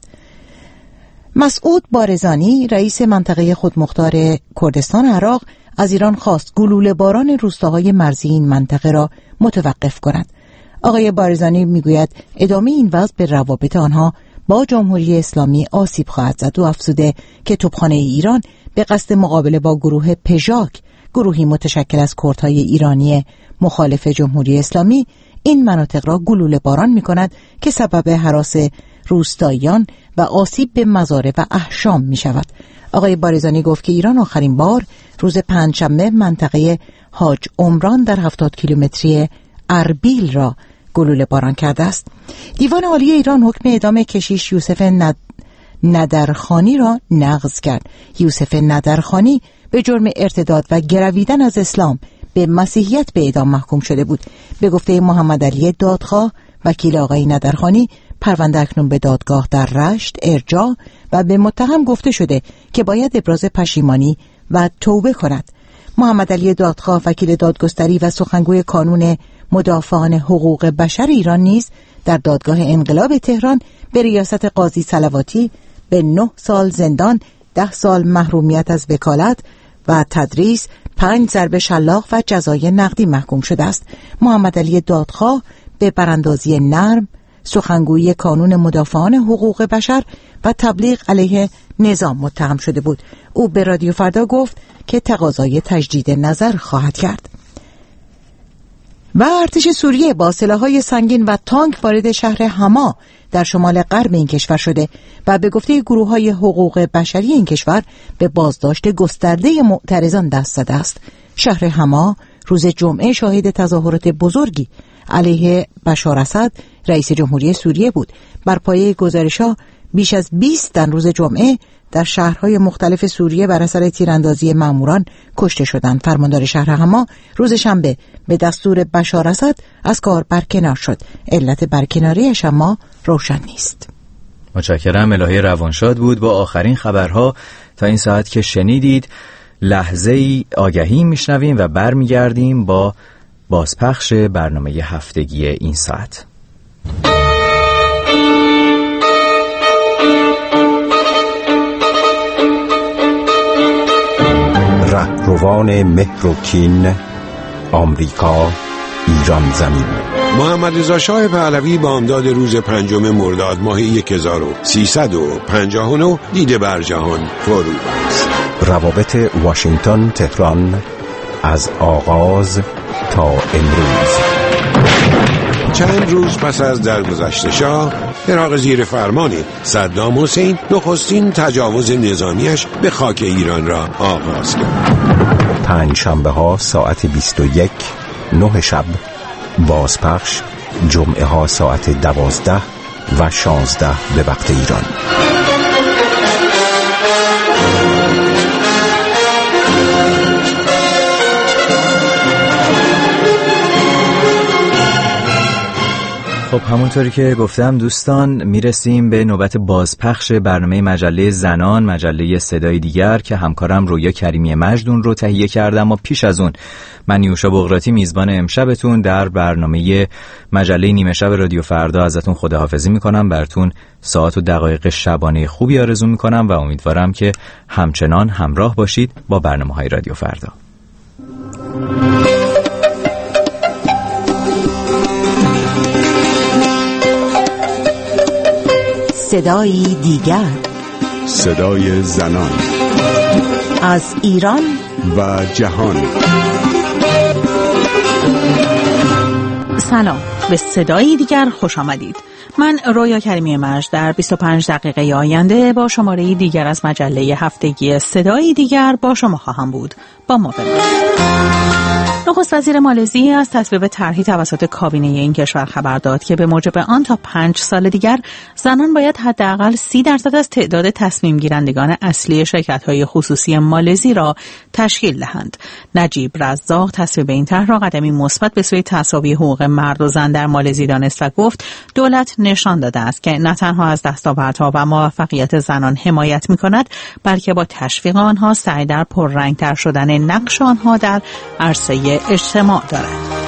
مسعود بارزانی رئیس منطقه خودمختار کردستان عراق از ایران خواست گلوله باران روستاهای مرزی این منطقه را متوقف کند. آقای بارزانی می گوید ادامه این وضع به روابط آنها با جمهوری اسلامی آسیب خواهد زد و افزوده که توپخانه ایران به قصد مقابله با گروه پژاک، گروهی متشکل از کردهای ایرانی مخالف جمهوری اسلامی، این مناطق را گلوله باران می کند که سبب هراس روستاییان و آسیب به مزارع و احشام می شود. آقای بارزانی گفت که ایران آخرین بار روز پنجشنبه منطقه حاج عمران در هفتاد کیلومتری اربیل را گلوله باران کرده است. دیوان عالی ایران حکم اعدام کشیش یوسف ند... ندرخانی را نقض کرد. یوسف ندرخانی به جرم ارتداد و گرویدن از اسلام به مسیحیت به اعدام محکوم شده بود. به گفته محمد علی دادخواه وکیل آقای ندرخانی، پرونده اکنون به دادگاه در رشت ارجاع و به متهم گفته شده که باید ابراز پشیمانی و توبه کند. محمد علی دادخواه وکیل دادگستری و سخنگوی کانون مدافعان حقوق بشر ایران نیز در دادگاه انقلاب تهران به ریاست قاضی صلواتی به نه سال زندان، ده سال محرومیت از وکالت و تدریس، پنج ضرب شلاق و جزای نقدی محکوم شده است. محمد علی دادخواه به براندازی نرم، سخنگویی کانون مدافعان حقوق بشر و تبلیغ علیه نظام متهم شده بود. او به رادیو فردا گفت که تقاضای تجدید نظر خواهد کرد. و ارتش سوریه با سلاح‌های سنگین و تانک وارد شهر حما در شمال غرب این کشور شده و به گفته گروه‌های حقوق بشری این کشور به بازداشت گسترده معترضان دست زده است. شهر حما روز جمعه شاهد تظاهرات بزرگی علیه بشار اسد رئیس جمهوری سوریه بود. بر پایه گزارش‌ها بیش از بیست تن روز جمعه در شهرهای مختلف سوریه بر اثر تیراندازی ماموران کشته شدند. فرماندار شهر حما روز شنبه به دستور بشار اسد از کار برکنار شد. علت برکناریش اما روشن نیست.
متشکرم. الهه روانشاد بود با آخرین خبرها. تا این ساعت که شنیدید لحظه ای آگهی میشنویم و برمیگردیم با بازپخش برنامه هفتگی این ساعت.
رهروان مهر و کین، آمریکا، ایران زمین.
محمد رضا شاه پهلوی بامداد روز پنجم مرداد ماه هزار و سیصد و پنجاه و نه دیده بر جهان فرو بست.
روابط واشنگتن تهران از آغاز تا امروز.
چند روز پس از درگذشت شاه، عراق زیر فرمان صدام حسین نخستین تجاوز نظامیش به خاک ایران را آغاز کرد.
پنج شنبه ها ساعت بیست و یک نه شب، بازپخش جمعه ها ساعت دوازده و شانزده به وقت ایران.
خب همونطوری که گفتم دوستان، میرسیم به نوبت بازپخش برنامه مجله زنان، مجله صدای دیگر که همکارم رویا کریمی مجدون رو تهیه کردم و پیش از اون من نیوشا بغراتی میزبان امشبتون در برنامه مجله نیمه شب رادیو فردا ازتون خداحافظی میکنم. براتون ساعت و دقایق شبانه خوبی آرزو میکنم و امیدوارم که همچنان همراه باشید با برنامه‌های رادیو فردا.
صدایی دیگر،
صدای زنان
از ایران
و جهان.
سلام، به صدایی دیگر خوش آمدید. من رویا کریمی مجد در بیست و پنج دقیقه آینده با شماره دیگر از مجله هفتگی صدایی دیگر با شما خواهم بود. با ما بمانید. نخست وزیر مالزی از تصویب طرحی توسط کابینه این کشور خبر داد که به موجب آن تا پنج سال دیگر زنان باید حداقل سی درصد از تعداد تصمیم گیرندگان اصلی شرکت‌های خصوصی مالزی را تشکیل دهند. نجیب رزاق تصویب این طرح را قدمی مثبت به سوی تساوی حقوق مرد و زن در مالزی دانست و گفت دولت نشان داده است که نه تنها از دستاوردها و موفقیت زنان حمایت می‌کند، بلکه با تشویق آنها سعی در پررنگ‌تر شدن نقش آنها در عرصه اجتماع دارد.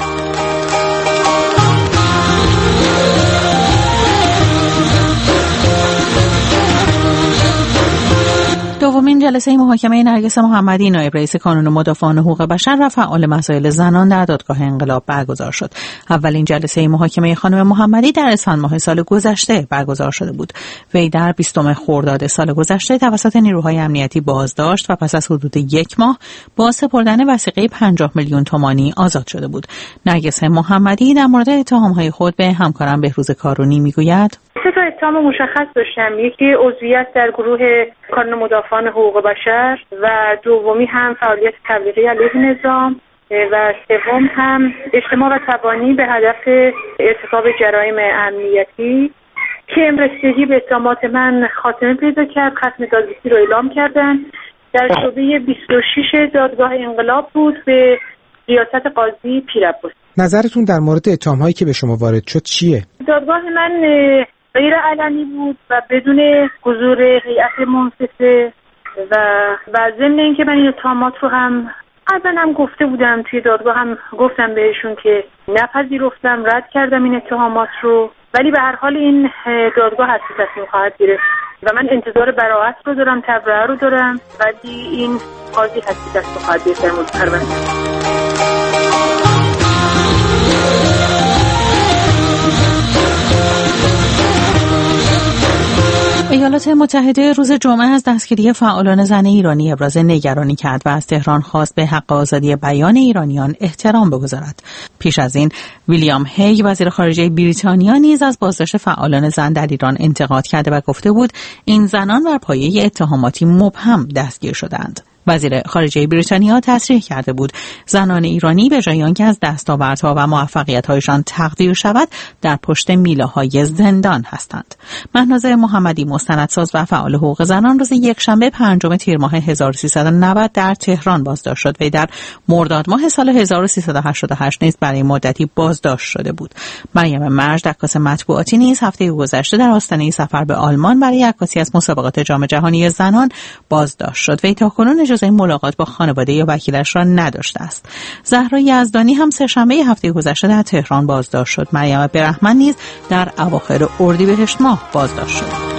دومین جلسه محاکمه نرگس محمدی نایب رئیس کانون مدافعان حقوق بشر و فعال مسائل زنان در دادگاه انقلاب برگزار شد. اولین جلسه محاکمه خانم محمدی در اسفند ماه سال گذشته برگزار شده بود. وی در بیستم خرداد سال گذشته توسط نیروهای امنیتی بازداشت و پس از حدود یک ماه با سپردن وثیقه پنجاه میلیون تومانی آزاد شده بود. نرگس محمدی در مورد اتهام‌های خود به همکارم بهروز کارونی میگوید:
سه تا اتهام مشخص داشتم. یکی عضویت در گروه کانون مدافعان حقوق بشر و دومی هم فعالیت تبلیغی علیه نظام و سوم هم اجتماع و تبانی به هدف ارتکاب جرایم امنیتی که رسیدگی به اتهامات من خاتمه پیدا کرد. ختم دادرسی رو اعلام کردن. در شعبه بیست و شش دادگاه انقلاب بود به ریاست قاضی پیرعباس.
نظرتون در مورد اتهام‌هایی که به شما وارد شد چیه؟
دادگاه من غیر علنی بود و بدون حضور هیئت منصفه و و ضمن اینکه من این اتهامات رو هم قبلا هم گفته بودم توی دادگاه، هم گفتم بهشون که نپذیرفتم، رد کردم این اتهامات رو، ولی به هر حال این دادگاه حتی تصمیم خواهد گرفت و من انتظار براءت رو دارم، تبرئه رو دارم، ولی این قاضی حتی تصمیم خواهد گرفت در مورد پرونده.
ایالات متحده روز جمعه از دستگیری فعالان زن ایرانی ابراز نگرانی کرد و از تهران خواست به حق آزادی بیان ایرانیان احترام بگذارد. پیش از این ویلیام هیگ وزیر خارجه بریتانیا نیز از بازداشت فعالان زن در ایران انتقاد کرده و گفته بود این زنان بر پایه اتهاماتی مبهم دستگیر شدند. وزیر خارجه بریتانیا تصریح کرده بود زنان ایرانی به جای آنکه از دستاوردها و موفقیت‌هایشان تقدیر شود در پشت میله‌های زندان هستند. مهناز محمدی مستندساز و فعال حقوق زنان روز یکشنبه پنجم تیر ماه هزار و سیصد و نود در تهران بازداشت شد و در مرداد ماه سال هزار و سیصد و هشتاد و هشت نیز برای مدتی بازداشت شده بود. مریم مرج عکاس مطبوعاتی نیز هفته گذشته در آستانه سفر به آلمان برای عکاسی از مسابقات جام جهانی زنان بازداشت شد و تاکنون اجازه ملاقات با خانواده یا وکیلش را نداشته است. زهرا یزدانی هم سه‌شنبه هفته گذشته در تهران بازداشت شد. مریم برحمن نیز در اواخر اردیبهشت ماه بازداشت شد.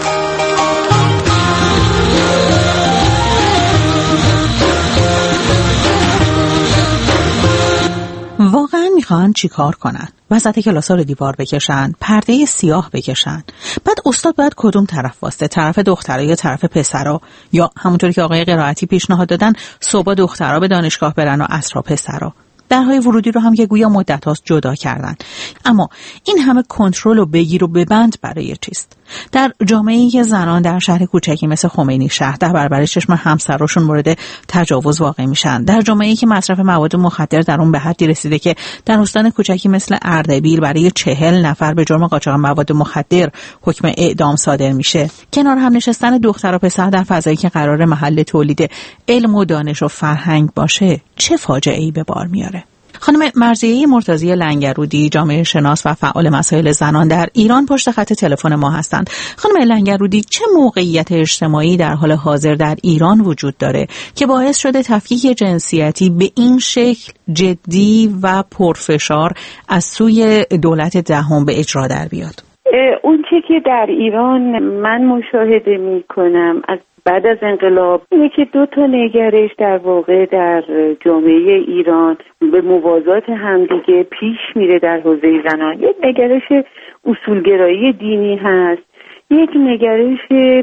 واقعا میخوان چی کار کنن؟ وسط کلاسا رو دیوار بکشن، پرده سیاه بکشن. بعد استاد باید کدوم طرف واسطه؟ طرف دخترها یا طرف پسرها؟ یا همونطوری که آقای قرائتی پیشنهاد دادن صبح دخترها به دانشگاه برن و عصرها پسرها؟ درهای ورودی رو هم که گویا مدت هاست جدا کردن. اما این همه کنترل و بگیر و ببند برای چیست؟ در جامعه‌ای که زنان در شهر کوچکی مثل خمینی شهر در برابر چشم همسراشون مورد تجاوز واقع میشن، در جامعه‌ای که مصرف مواد مخدر در اون به حدی رسیده که در استان کوچکی مثل اردبیل برای چهل نفر به جرم قاچاق مواد مخدر حکم اعدام صادر میشه، کنار هم نشستن دختر و پسر در فضایی که قرار محل تولید علم و دانش و فرهنگ باشه چه فاجعه‌ای به بار میاره؟ خانم مرضیه مرتضی لنگرودی، جامعه شناس و فعال مسائل زنان در ایران، پشت خط تلفن ما هستند. خانم لنگرودی، چه موقعیت اجتماعی در حال حاضر در ایران وجود داره که باعث شده تفکیک جنسیتی به این شکل جدی و پرفشار از سوی دولت دهم به اجرا در بیاد؟
اون چی که در ایران من مشاهده می کنم از بعد از انقلاب اینه که دو تا نگرش در واقع در جامعه ایران به موازات همدیگه پیش میره در حوزه زنان. یک نگرش اصولگرایی دینی هست، یک نگرش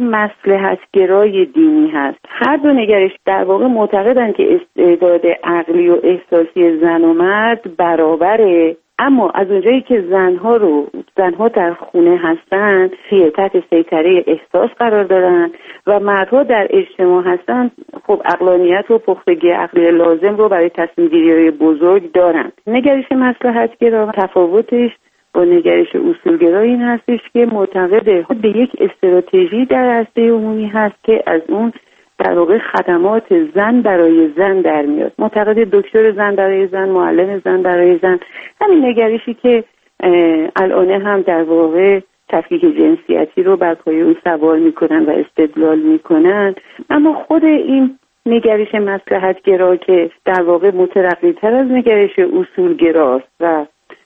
مصلحت‌گرای دینی هست. هر دو نگرش در واقع معتقدن که استعداد عقلی و احساسی زن و مرد برابره، اما از اونجایی که زنها رو زنها در خونه هستن تحت سیطره احساس قرار دارن و مردها در اجتماع هستن، خب عقلانیت و پختگی عقلی لازم رو برای تصمیم گیری‌های بزرگ دارن. نگرش مصلحت‌گرا تفاوتش با نگرش اصولگرا این هستش که معتقده به یک استراتژی در عرصه عمومی هست که از اون در واقع خدمات زن برای زن در میاد. معتقد دکتر زن برای زن، معلم زن برای زن. همین نگرشی که الان هم در واقع تفکیک جنسیتی رو بر پایه اون سوار میکنن و استدلال میکنن. اما خود این نگرش مصلحت‌گرا که در واقع مترقی‌تر از نگرش اصولگراست و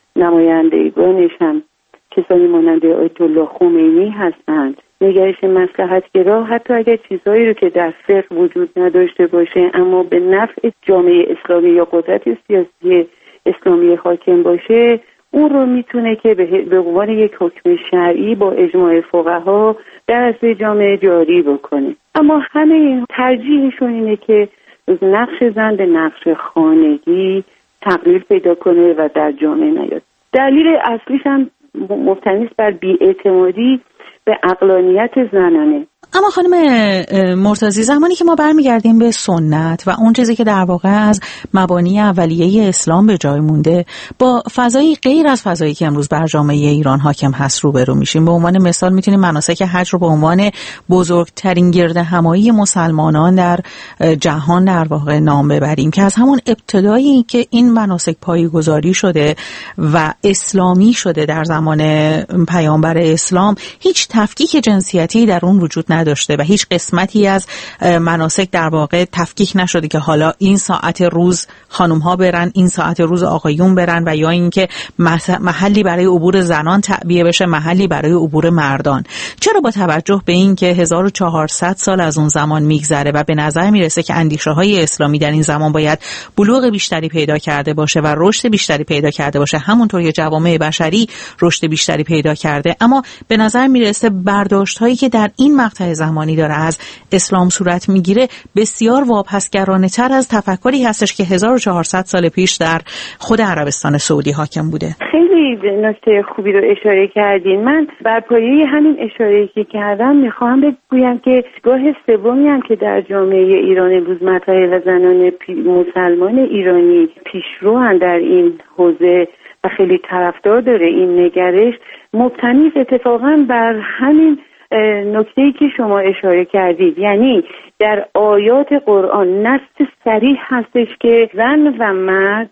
نمایندگانش هم کسانی مانند آیت الله خمینی هستند، نگرش مصلحت‌گرا حتی اگر چیزهایی رو که در فقه وجود نداشته باشه اما به نفع جامعه اسلامی یا قدرت سیاسی اسلامی حاکم باشه، اون رو میتونه که به عنوان یک حکم شرعی با اجماع فقها در اصل جامعه جاری بکنه. اما همه این ترجیحشون اینه که نقش زن به نقش خانگی تغییر پیدا کنه و در جامعه نیاد. دلیل اصلیش هم مبتنی است بر بی‌اعتمادی به عقلانیت زنانه.
اما خانم مرتضی، زمانی که ما برمیگردیم به سنت و اون چیزی که در واقع از مبانی اولیه اسلام به جای مونده، با فضایی غیر از فضایی که امروز بر جامعه ایران حاکم هست روبرو میشیم. به عنوان مثال میتونیم مناسک حج رو به عنوان بزرگترین گرد همایی مسلمانان در جهان در واقع نام ببریم که از همون ابتدایی که این مناسک پایه‌گذاری شده و اسلامی شده در زمان پیامبر اسلام، هیچ تفکیک جنسیتی در اون وجود نداشته و هیچ قسمتی از مناسک در واقع تفکیک نشده که حالا این ساعت روز خانم ها برن، این ساعت روز آقایون برن، و یا اینکه محلی برای عبور زنان تعبیه بشه، محلی برای عبور مردان. چرا با توجه به این که هزار و چهارصد سال از اون زمان میگذره و به نظر میرسه که اندیشه های اسلامی در این زمان باید بلوغ بیشتری پیدا کرده باشه و رشد بیشتری پیدا کرده باشه، همونطور که جوامع بشری رشد بیشتری پیدا کرده، اما به نظر میرسه برداشت هایی که در این مقطع مقطع زمانی داره از اسلام صورت میگیره بسیار واپسگرانه تر از تفکری هستش که هزار و چهارصد سال پیش در خود عربستان سعودی حاکم بوده.
خیلی نکته خوبی رو اشاره کردین. من بر پایه همین اشاره که کردم میخوام بگویم که گاه سومی هم که در جامعه ایران امروز مطرحه و زنان مسلمان ایرانی پیشروان در این حوزه و خیلی طرفدار داره این نگرش، مبتنی اتفاقا بر همین نکته‌ای که شما اشاره کردید. یعنی در آیات قرآن نص صریح هستش که زن و مرد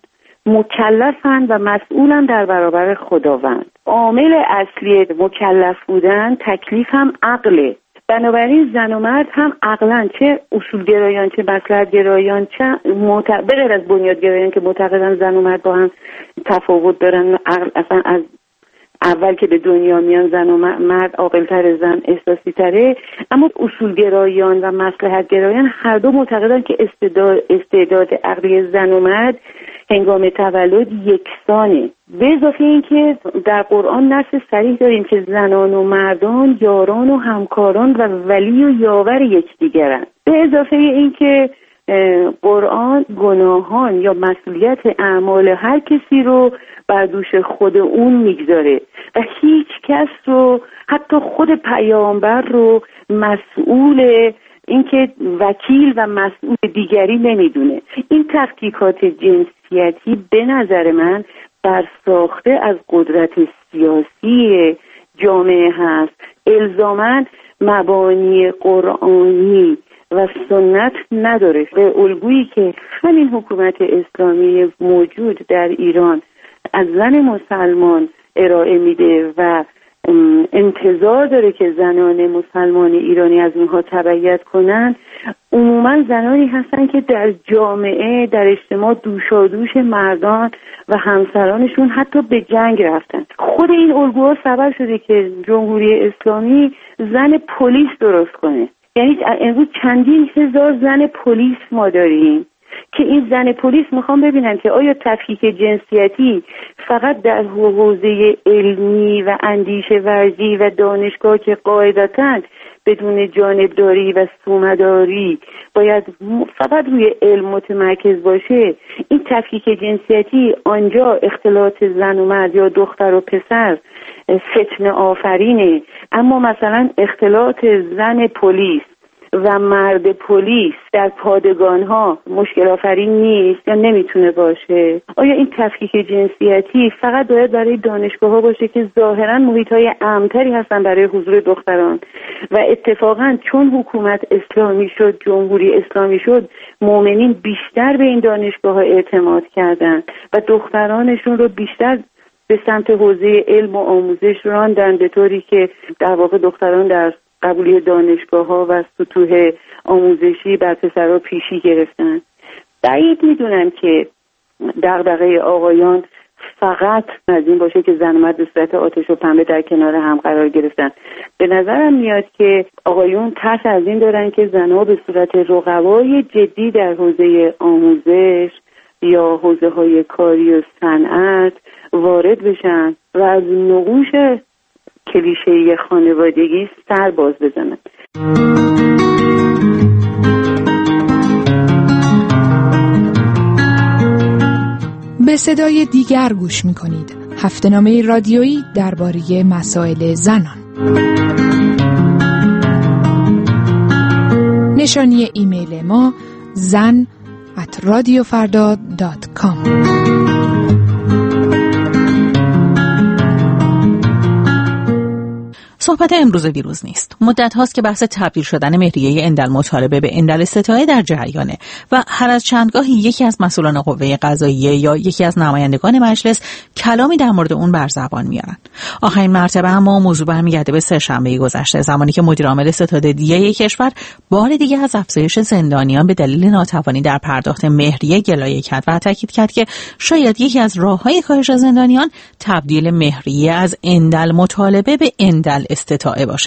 مکلفن و مسئولن در برابر خداوند. عامل اصلی مکلف بودن تکلیف هم عقله. بنابراین زن و مرد هم عقلن، چه اصولگرایان چه مصلحت‌گرایان چه معتقد بغیر از بنیادگرایان که معتقدن زن و مرد با هم تفاوت دارن، عقل اصلا از اول که به دنیا میان زن و مرد عاقل‌تر، زن احساسی تره. اما اصولگرایان و مصلحت‌گرایان هر دو معتقدن که استعداد استعداد عقلی زن و مرد هنگام تولد یکسانه. به اضافه این که در قرآن نص صریح داریم که زنان و مردان یاران و همکاران و ولی و یاور یکدیگرند. به اضافه این که قرآن گناهان یا مسئولیت اعمال هر کسی رو بر دوش خود اون میگذاره و هیچ کس رو، حتی خود پیامبر رو، مسئول اینکه وکیل و مسئول دیگری نمیدونه. این تفکیکات جنسیتی به نظر من برساخته از قدرت سیاسی جامعه هست. الزاماً مبانی قرآنی و سنت نداره. به الگویی که همین حکومت اسلامی موجود در ایران از زن مسلمان ارائه میده و انتظار داره که زنان مسلمان ایرانی از اینها تبعیت کنن، عموما زنانی هستن که در جامعه، در اجتماع دوشادوش مردان و همسرانشون حتی به جنگ رفتن. خود این الگوها سبب شده که جمهوری اسلامی زن پلیس درست کنه. یعنی امروز چندین هزار زن پلیس ما داریم که این زن پلیس میخوام ببینن که آیا تفکیک جنسیتی فقط در حوزه علمی و اندیشه ورزی و دانشگاه که قاعدتاً بدون جانبداری و سومداری باید فقط روی علم متمرکز باشه، این تفکیک جنسیتی آنجا اختلاط زن و مرد یا دختر و پسر فتنه آفرینه، اما مثلا اختلاط زن پلیس و مرد پلیس در پادگان ها مشکل آفرین نیست یا نمیتونه باشه؟ آیا این تفکیک جنسیتی فقط باید برای دانشگاه ها باشه که ظاهرا محیط های امن‌تری هستن برای حضور دختران و اتفاقا چون حکومت اسلامی شد، جمهوری اسلامی شد، مؤمنین بیشتر به این دانشگاه ها اعتماد کردن و دخترانشون رو بیشتر به سمت حوزه علم و آموزش راندن، به طوری که در واقع دختران در قبولی دانشگاه ها و سطوح آموزشی بر پسرها پیشی گرفتن. بعید میدونم که دغدغه آقایان فقط از این باشه که زن و مرد به صورت آتش و پنبه در کنار هم قرار گرفتن. به نظرم میاد که آقایون ترس از این دارن که زنها به صورت رقبای جدی در حوزه آموزش یا حوزه های کاری و صنعت وارد بشن و از نقوش کلیشه‌ای خانوادگی سر باز بزنن.
به صدای دیگر گوش می‌کنید. هفته‌نامه رادیویی درباره مسائل زنان. نشانی ایمیل ما زن ات رادیو فردا دات کام.
صحبت امروز دیروز نیست. مدت هاست که بحث تبدیل شدن مهریه اندالمطالبه به اندالاستطاعه در جریانه و هر از چندگاهی یکی از مسئولان قوه قضاییه یا یکی از نمایندگان مجلس کلامی در مورد اون بر زبان میارن. آخرین مرتبه اما موضوع برمیگرده به سه‌شنبه گذشته، زمانی که مدیر عامل ستاد دیه کشور بار دیگه از افزایش زندانیان به دلیل ناتوانی در پرداخت مهریه گلایه کرد و تاکید کرد که شاید یکی از راه‌های کاهش زندانیان تبدیل مهریه از اندالمطالبه به اندال استطاعه باشه.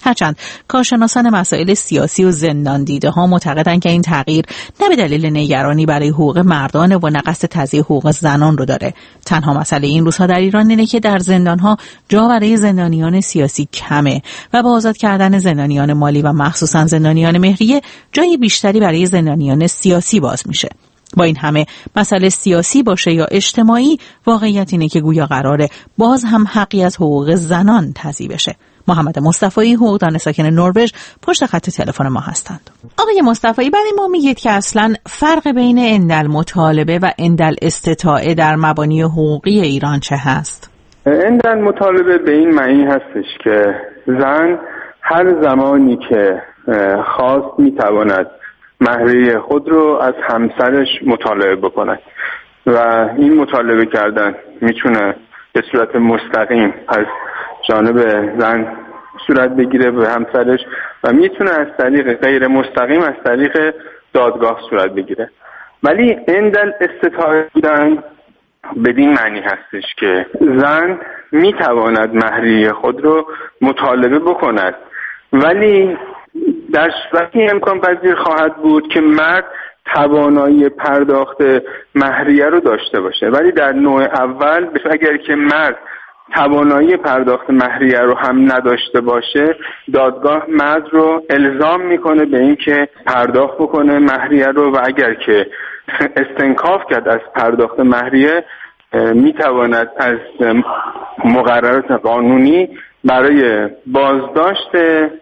هرچند کارشناسان مسائل سیاسی و زندان دیده ها معتقدند که این تغییر نه به دلیل نگرانی برای حقوق مردان و نقص تضییع حقوق زنان رو داره. تنها مسئله این روزها در ایران اینه که در زندان ها جا برای زندانیان سیاسی کمه و با آزاد کردن زندانیان مالی و مخصوصا زندانیان مهریه جای بیشتری برای زندانیان سیاسی باز میشه. با این همه مسئله سیاسی باشه یا اجتماعی، واقعیت اینه که گویا قراره باز هم حقی از حقوق زنان تضییع بشه. محمد مصطفی، حقوقدان ساکن نروژ، پشت خط تلفن ما هستند. آقای مصطفی، برای ما میگید که اصلا فرق بین عند مطالبه و عند استطاعه در مبانی حقوقی ایران چه هست؟
عند مطالبه به این معنی هستش که زن هر زمانی که خواست میتواند مهریه خود رو از همسرش مطالبه بکند و این مطالبه کردن میتونه به صورت مستقیم از جانب زن صورت بگیره به همسرش و میتونه از طریق غیر مستقیم از طریق دادگاه صورت بگیره. ولی عند الاستطاعه بودن بدین معنی هستش که زن میتواند مهریه خود رو مطالبه بکند، ولی در صورتی امکان پذیر خواهد بود که مرد توانایی پرداخت مهریه رو داشته باشه. ولی در نوع اول اگر که مرد توانایی پرداخت مهریه رو هم نداشته باشه، دادگاه مرد رو الزام میکنه به این که پرداخت بکنه مهریه رو و اگر که استنکاف کرد از پرداخت مهریه میتواند از مقررات قانونی برای بازداشت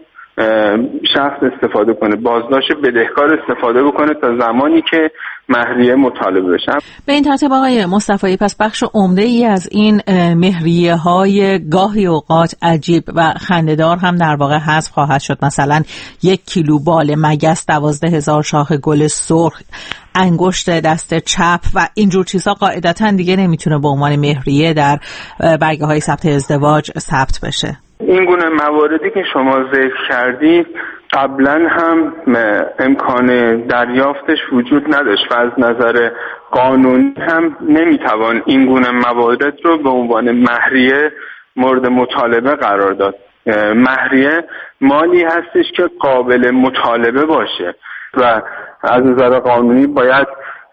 شخص استفاده کنه، بازداشت بدهکار استفاده بکنه تا زمانی که مهریه مطالبه بشه.
به این ترتیب آقای مصطفی، پس بخش عمده ای از این مهریه های گاهی اوقات عجیب و خنده‌دار هم در واقع حذف خواهد شد. مثلا یک کیلو بال مگس، دوازده هزار شاخ گل سرخ، انگشت دست چپ و اینجور چیزها قاعدتا دیگه نمیتونه به عنوان مهریه در برگه های ثبت ازدواج ثبت بشه.
این گونه مواردی که شما ذکر کردید قبلا هم امکان دریافتش وجود نداشت و از نظر قانونی هم نمیتوان این گونه موارد رو به عنوان مهریه مورد مطالبه قرار داد. مهریه مالی هستش که قابل مطالبه باشه و از نظر قانونی باید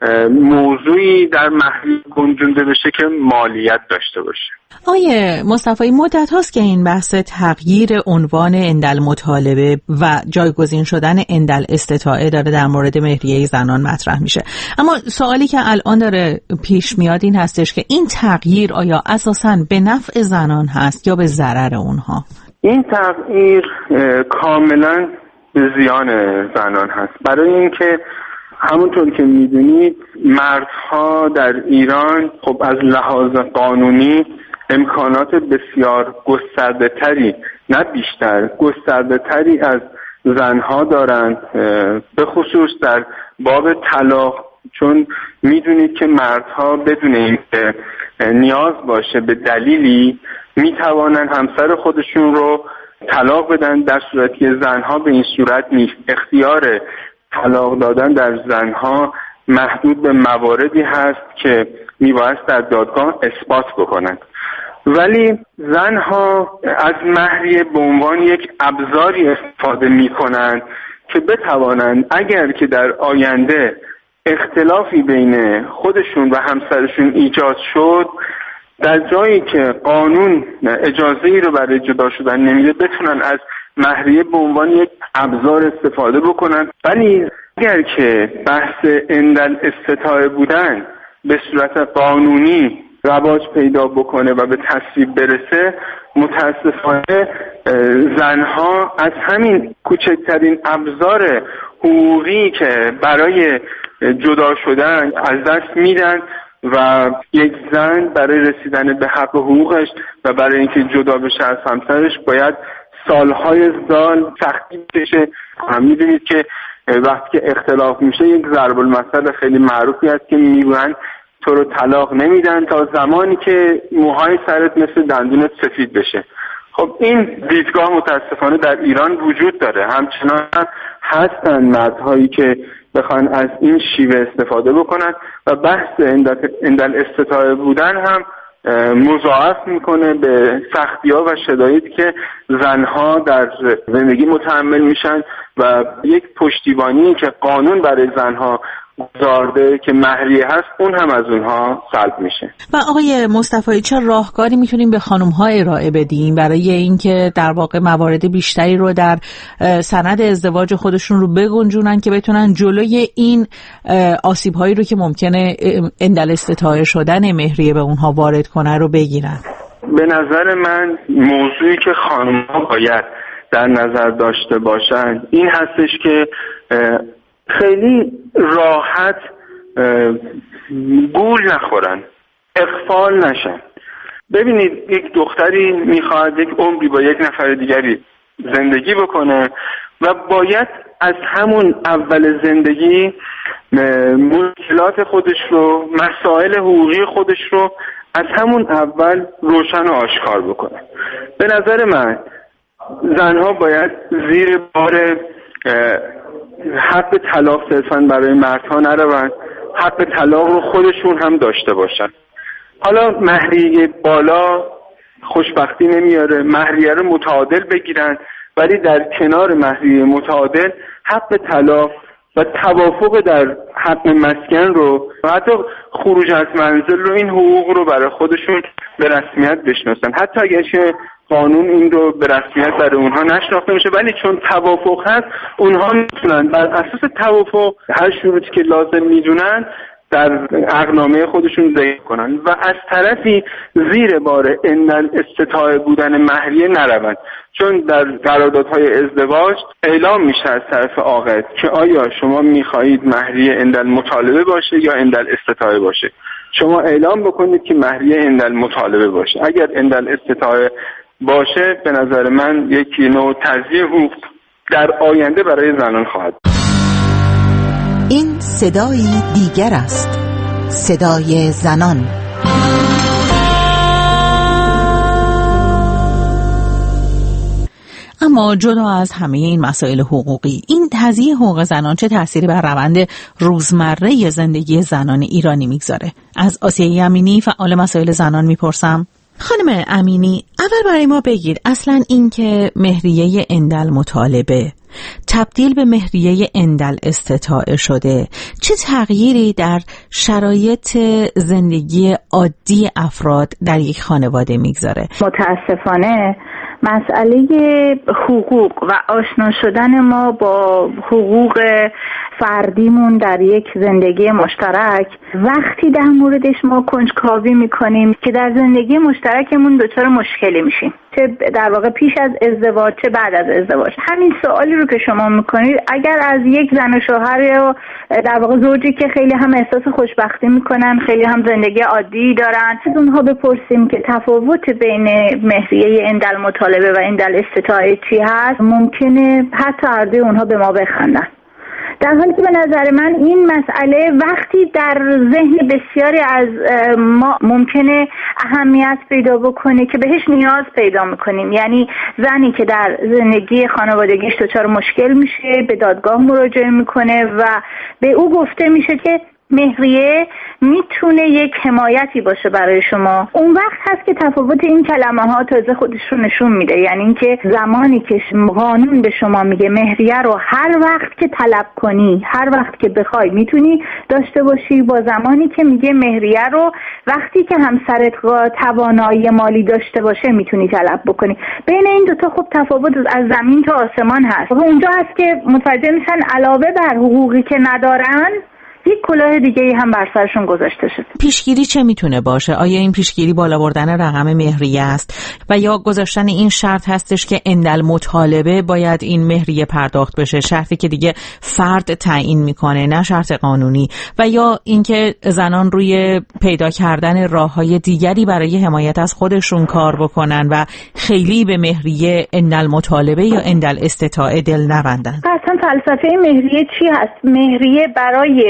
موضوعی در مهریه گنجونده بشه که مالیت داشته باشه.
آیه مصطفی، مدت هاست که این بحث تغییر عنوان عند المطالبه و جایگزین شدن عند الاستطاعه داره در مورد مهریه زنان مطرح میشه، اما سوالی که الان داره پیش میاد این هستش که این تغییر آیا اساساً به نفع زنان هست یا به ضرر اونها؟
این تغییر کاملا به زیان زنان هست، برای اینکه همونطور که میدونید مردها در ایران خب از لحاظ قانونی امکانات بسیار گسترده تری، نه بیشتر، گسترده تری از زنها دارند، به خصوص در باب طلاق، چون میدونید که مردها بدون اینکه نیاز باشه به دلیلی میتوانند همسر خودشون رو طلاق بدن، در صورتی که زنها به این صورت نیست. اختیار طلاق دادن در زنها محدود به مواردی هست که میبایست در دادگاه اثبات بکنند. ولی زنها از مهریه به عنوان یک ابزاری استفاده میکنند که بتوانند اگر که در آینده اختلافی بین خودشون و همسرشون ایجاد شد، در جایی که قانون اجازه‌ای رو برای جدا شدن نمیده بتونن از مهریه به عنوان یک ابزار استفاده بکنن. ولی اگر که بحث عند الاستطاعه بودن به صورت قانونی رواج پیدا بکنه و به تصویب برسه، متاسفانه زنها از همین کوچکترین ابزار حقوقی که برای جدا شدن از دست میدن و یک زن برای رسیدن به حق حقوقش و برای اینکه جدا بشه از همسرش باید سالهای سال سختی بشه. هم میدونید که وقتی که اختلاف میشه یک ضرب المثل خیلی معروفی هست که میگن تو رو طلاق نمیدن تا زمانی که موهای سرت مثل دندونت سفید بشه. خب این دیدگاه متاسفانه در ایران وجود داره. همچنان هستن مردهایی که بخوان از این شیوه استفاده بکنن و بحث عند الاستطاعه بودن هم مضاعف میکنه به سختی‌ها و شرایطی که زنها در زندگی متحمل میشن و یک پشتیبانی که قانون برای زنها گذارده که مهریه هست اون هم از اونها سلب میشه.
و آقای مصطفی چه راهکاری میتونیم به خانم‌ها ارائه بدیم برای اینکه در واقع موارد بیشتری رو در سند ازدواج خودشون رو بگنجونن که بتونن جلوی این آسیب‌هایی رو که ممکنه عند الاستطاعه شدن مهریه به اونها وارد کنه رو بگیرن؟
به نظر من موضوعی که خانم‌ها باید در نظر داشته باشن این هستش که خیلی راحت گول نخورن، اغفال نشن. ببینید یک دختری میخواد یک عمری با یک نفر دیگری زندگی بکنه و باید از همون اول زندگی مشکلات خودش رو، مسائل حقوقی خودش رو از همون اول روشن و آشکار بکنه. به نظر من زنها باید زیر بار حق طلاق صرفاً برای مردها نروند، حق طلاق رو خودشون هم داشته باشن. حالا مهریه بالا خوشبختی نمیاره، مهریه رو متعادل بگیرن، ولی در کنار مهریه متعادل حق طلاق و توافق در حق مسکن رو و حتی خروج از منزل رو، این حقوق رو برای خودشون به رسمیت بشناسن. حتی اگر که قانون این رو به رسمیت برای اونها نشناخته میشه، ولی چون توافق هست اونها میتونن بر اساس توافق هر شروطی که لازم میدونن در عقدنامه خودشون ذکر کنن و از طرفی زیر بار عند استطاعه بودن مهریه نروند، چون در قراردادهای ازدواج اعلام میشه از طرف عاقد که آیا شما میخواهید مهریه عند المطالبه باشه یا عند الاستطاعه باشه. شما اعلام بکنید که مهریه عند المطالبه باشه. اگر عند الاستطاعه باشه به نظر من یک نوع تضییع حقوق در آینده برای زنان خواهد.
این صدای دیگر است، صدای زنان.
اما جدا از همه این مسائل حقوقی، این تضییع حقوق زنان چه تأثیری بر روند روزمره زندگی زنان ایرانی میگذاره؟ از آسیه امینی، فعال مسائل زنان میپرسم. خانم امینی، اول برای ما بگید اصلا این که مهریه عند المطالبه تبدیل به مهریه عند الاستطاعه شده چه تغییری در شرایط زندگی عادی افراد در یک خانواده میگذاره؟
متاسفانه مسئله حقوق و آشنا شدن ما با حقوق فردیمون در یک زندگی مشترک وقتی در موردش ما کنجکاوی میکنیم که در زندگی مشترکمون دچار مشکلی میشیم، چه در واقع پیش از ازدواج چه بعد از ازدواج. همین سوالی رو که شما میکنید اگر از یک زن و شوهر یا در واقع زوجی که خیلی هم احساس خوشبختی میکنن، خیلی هم زندگی عادی دارن، از اونها بپرسیم که تفاوت بین مهریه عند المطالبه و عند الاستطاعه چی هست، ممکنه حتی هر دوی اونها به ما بخندن. در حالی که به نظر من این مسئله وقتی در ذهن بسیاری از ما ممکنه اهمیت پیدا بکنه که بهش نیاز پیدا میکنیم، یعنی زنی که در زندگی خانوادگیش دچار مشکل میشه به دادگاه مراجعه میکنه و به او گفته میشه که مهریه میتونه یک حمایتی باشه برای شما. اون وقت هست که تفاوت این کلمه ها تازه خودش رو نشون میده، یعنی اینکه زمانی که قانون به شما میگه مهریه رو هر وقت که طلب کنی، هر وقت که بخوای میتونی داشته باشی، با زمانی که میگه مهریه رو وقتی که همسرت توانایی مالی داشته باشه میتونی طلب بکنی. بین این دوتا خب تفاوت از زمین تا آسمان هست. اونجا هست که متوجه میشن علاوه بر حقوقی که ندارن یک کلاه دیگه هم بر سرشون گذاشته شد.
پیشگیری چه میتونه باشه؟ آیا این پیشگیری بالا بردن رقم مهریه است و یا گذاشتن این شرط هستش که عند المطالبه باید این مهریه پرداخت بشه، شرطی که دیگه فرد تعیین میکنه نه شرط قانونی، و یا اینکه زنان روی پیدا کردن راههای دیگری برای حمایت از خودشون کار بکنن و خیلی به مهریه عند المطالبه یا عند الاستطاعه دل نبندن؟
اصلا فلسفه مهریه چی هست؟ مهریه برای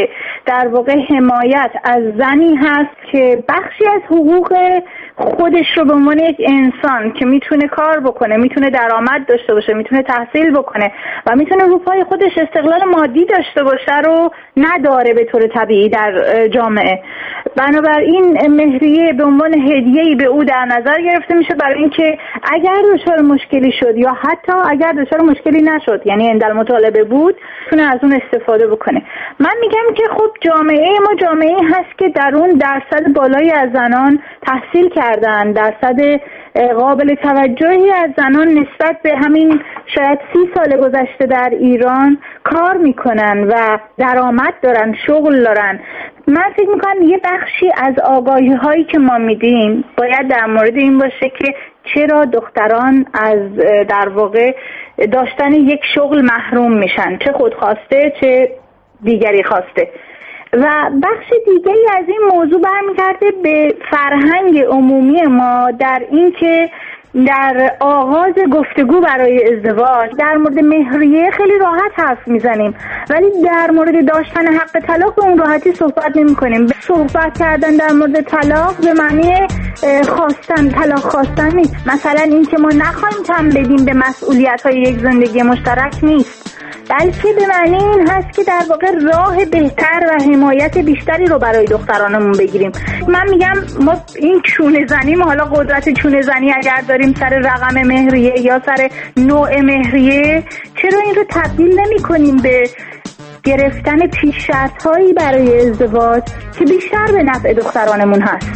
در واقع حمایت از زنی هست که بخشی از حقوق خودش رو به عنوان یک انسان که میتونه کار بکنه، میتونه درآمد داشته باشه، میتونه تحصیل بکنه و میتونه رو پای خودش استقلال مادی داشته باشه رو نداره به طور طبیعی در جامعه. بنابراین مهریه به عنوان هدیه‌ای به او در نظر گرفته میشه برای اینکه اگر دچار مشکلی شد یا حتی اگر دچار مشکلی نشد، یعنی عند المطالبه بود، میتونه از اون استفاده بکنه. من میگم که خب جامعه ما جامعه هست که در اون درصد بالایی از زنان تحصیل کردن، درصد قابل توجهی از زنان نسبت به همین شاید سی سال گذشته در ایران کار میکنن و درآمد دارن، شغل دارن. من فکر میکنم یه بخشی از آگاهی هایی که ما میدیم باید در مورد این باشه که چرا دختران از در واقع داشتن یک شغل محروم میشن، چه خودخواسته چه دیگری خواسته. و بخش دیگری از این موضوع برمیگرده به فرهنگ عمومی ما در این که در آغاز گفتگو برای ازدواج در مورد مهریه خیلی راحت حرف میزنیم، ولی در مورد داشتن حق طلاق به اون راحتی صحبت نمی کنیم. صحبت کردن در مورد طلاق به معنی خواستن طلاق خواستن نیست. مثلا این که ما نخواهیم تن بدیم به مسئولیت های یک زندگی مشترک نیست، بلکه به معنی این هست که در واقع راه بهتر و حمایت بیشتری رو برای دخترانمون بگیریم. من میگم ما این چونه زنی، ما حالا قدرت چونه زنی اگر داریم سر رقم مهریه یا سر نوع مهریه، چرا این رو تبدیل نمی کنیم به گرفتن پیش شرط هایی برای ازدواج که بیشتر به نفع دخترانمون هست.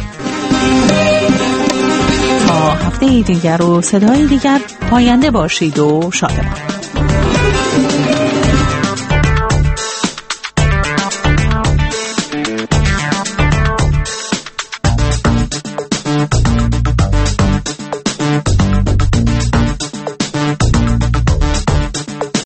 تا هفته دیگر و صدای دیگر پاینده باشید و شادمان.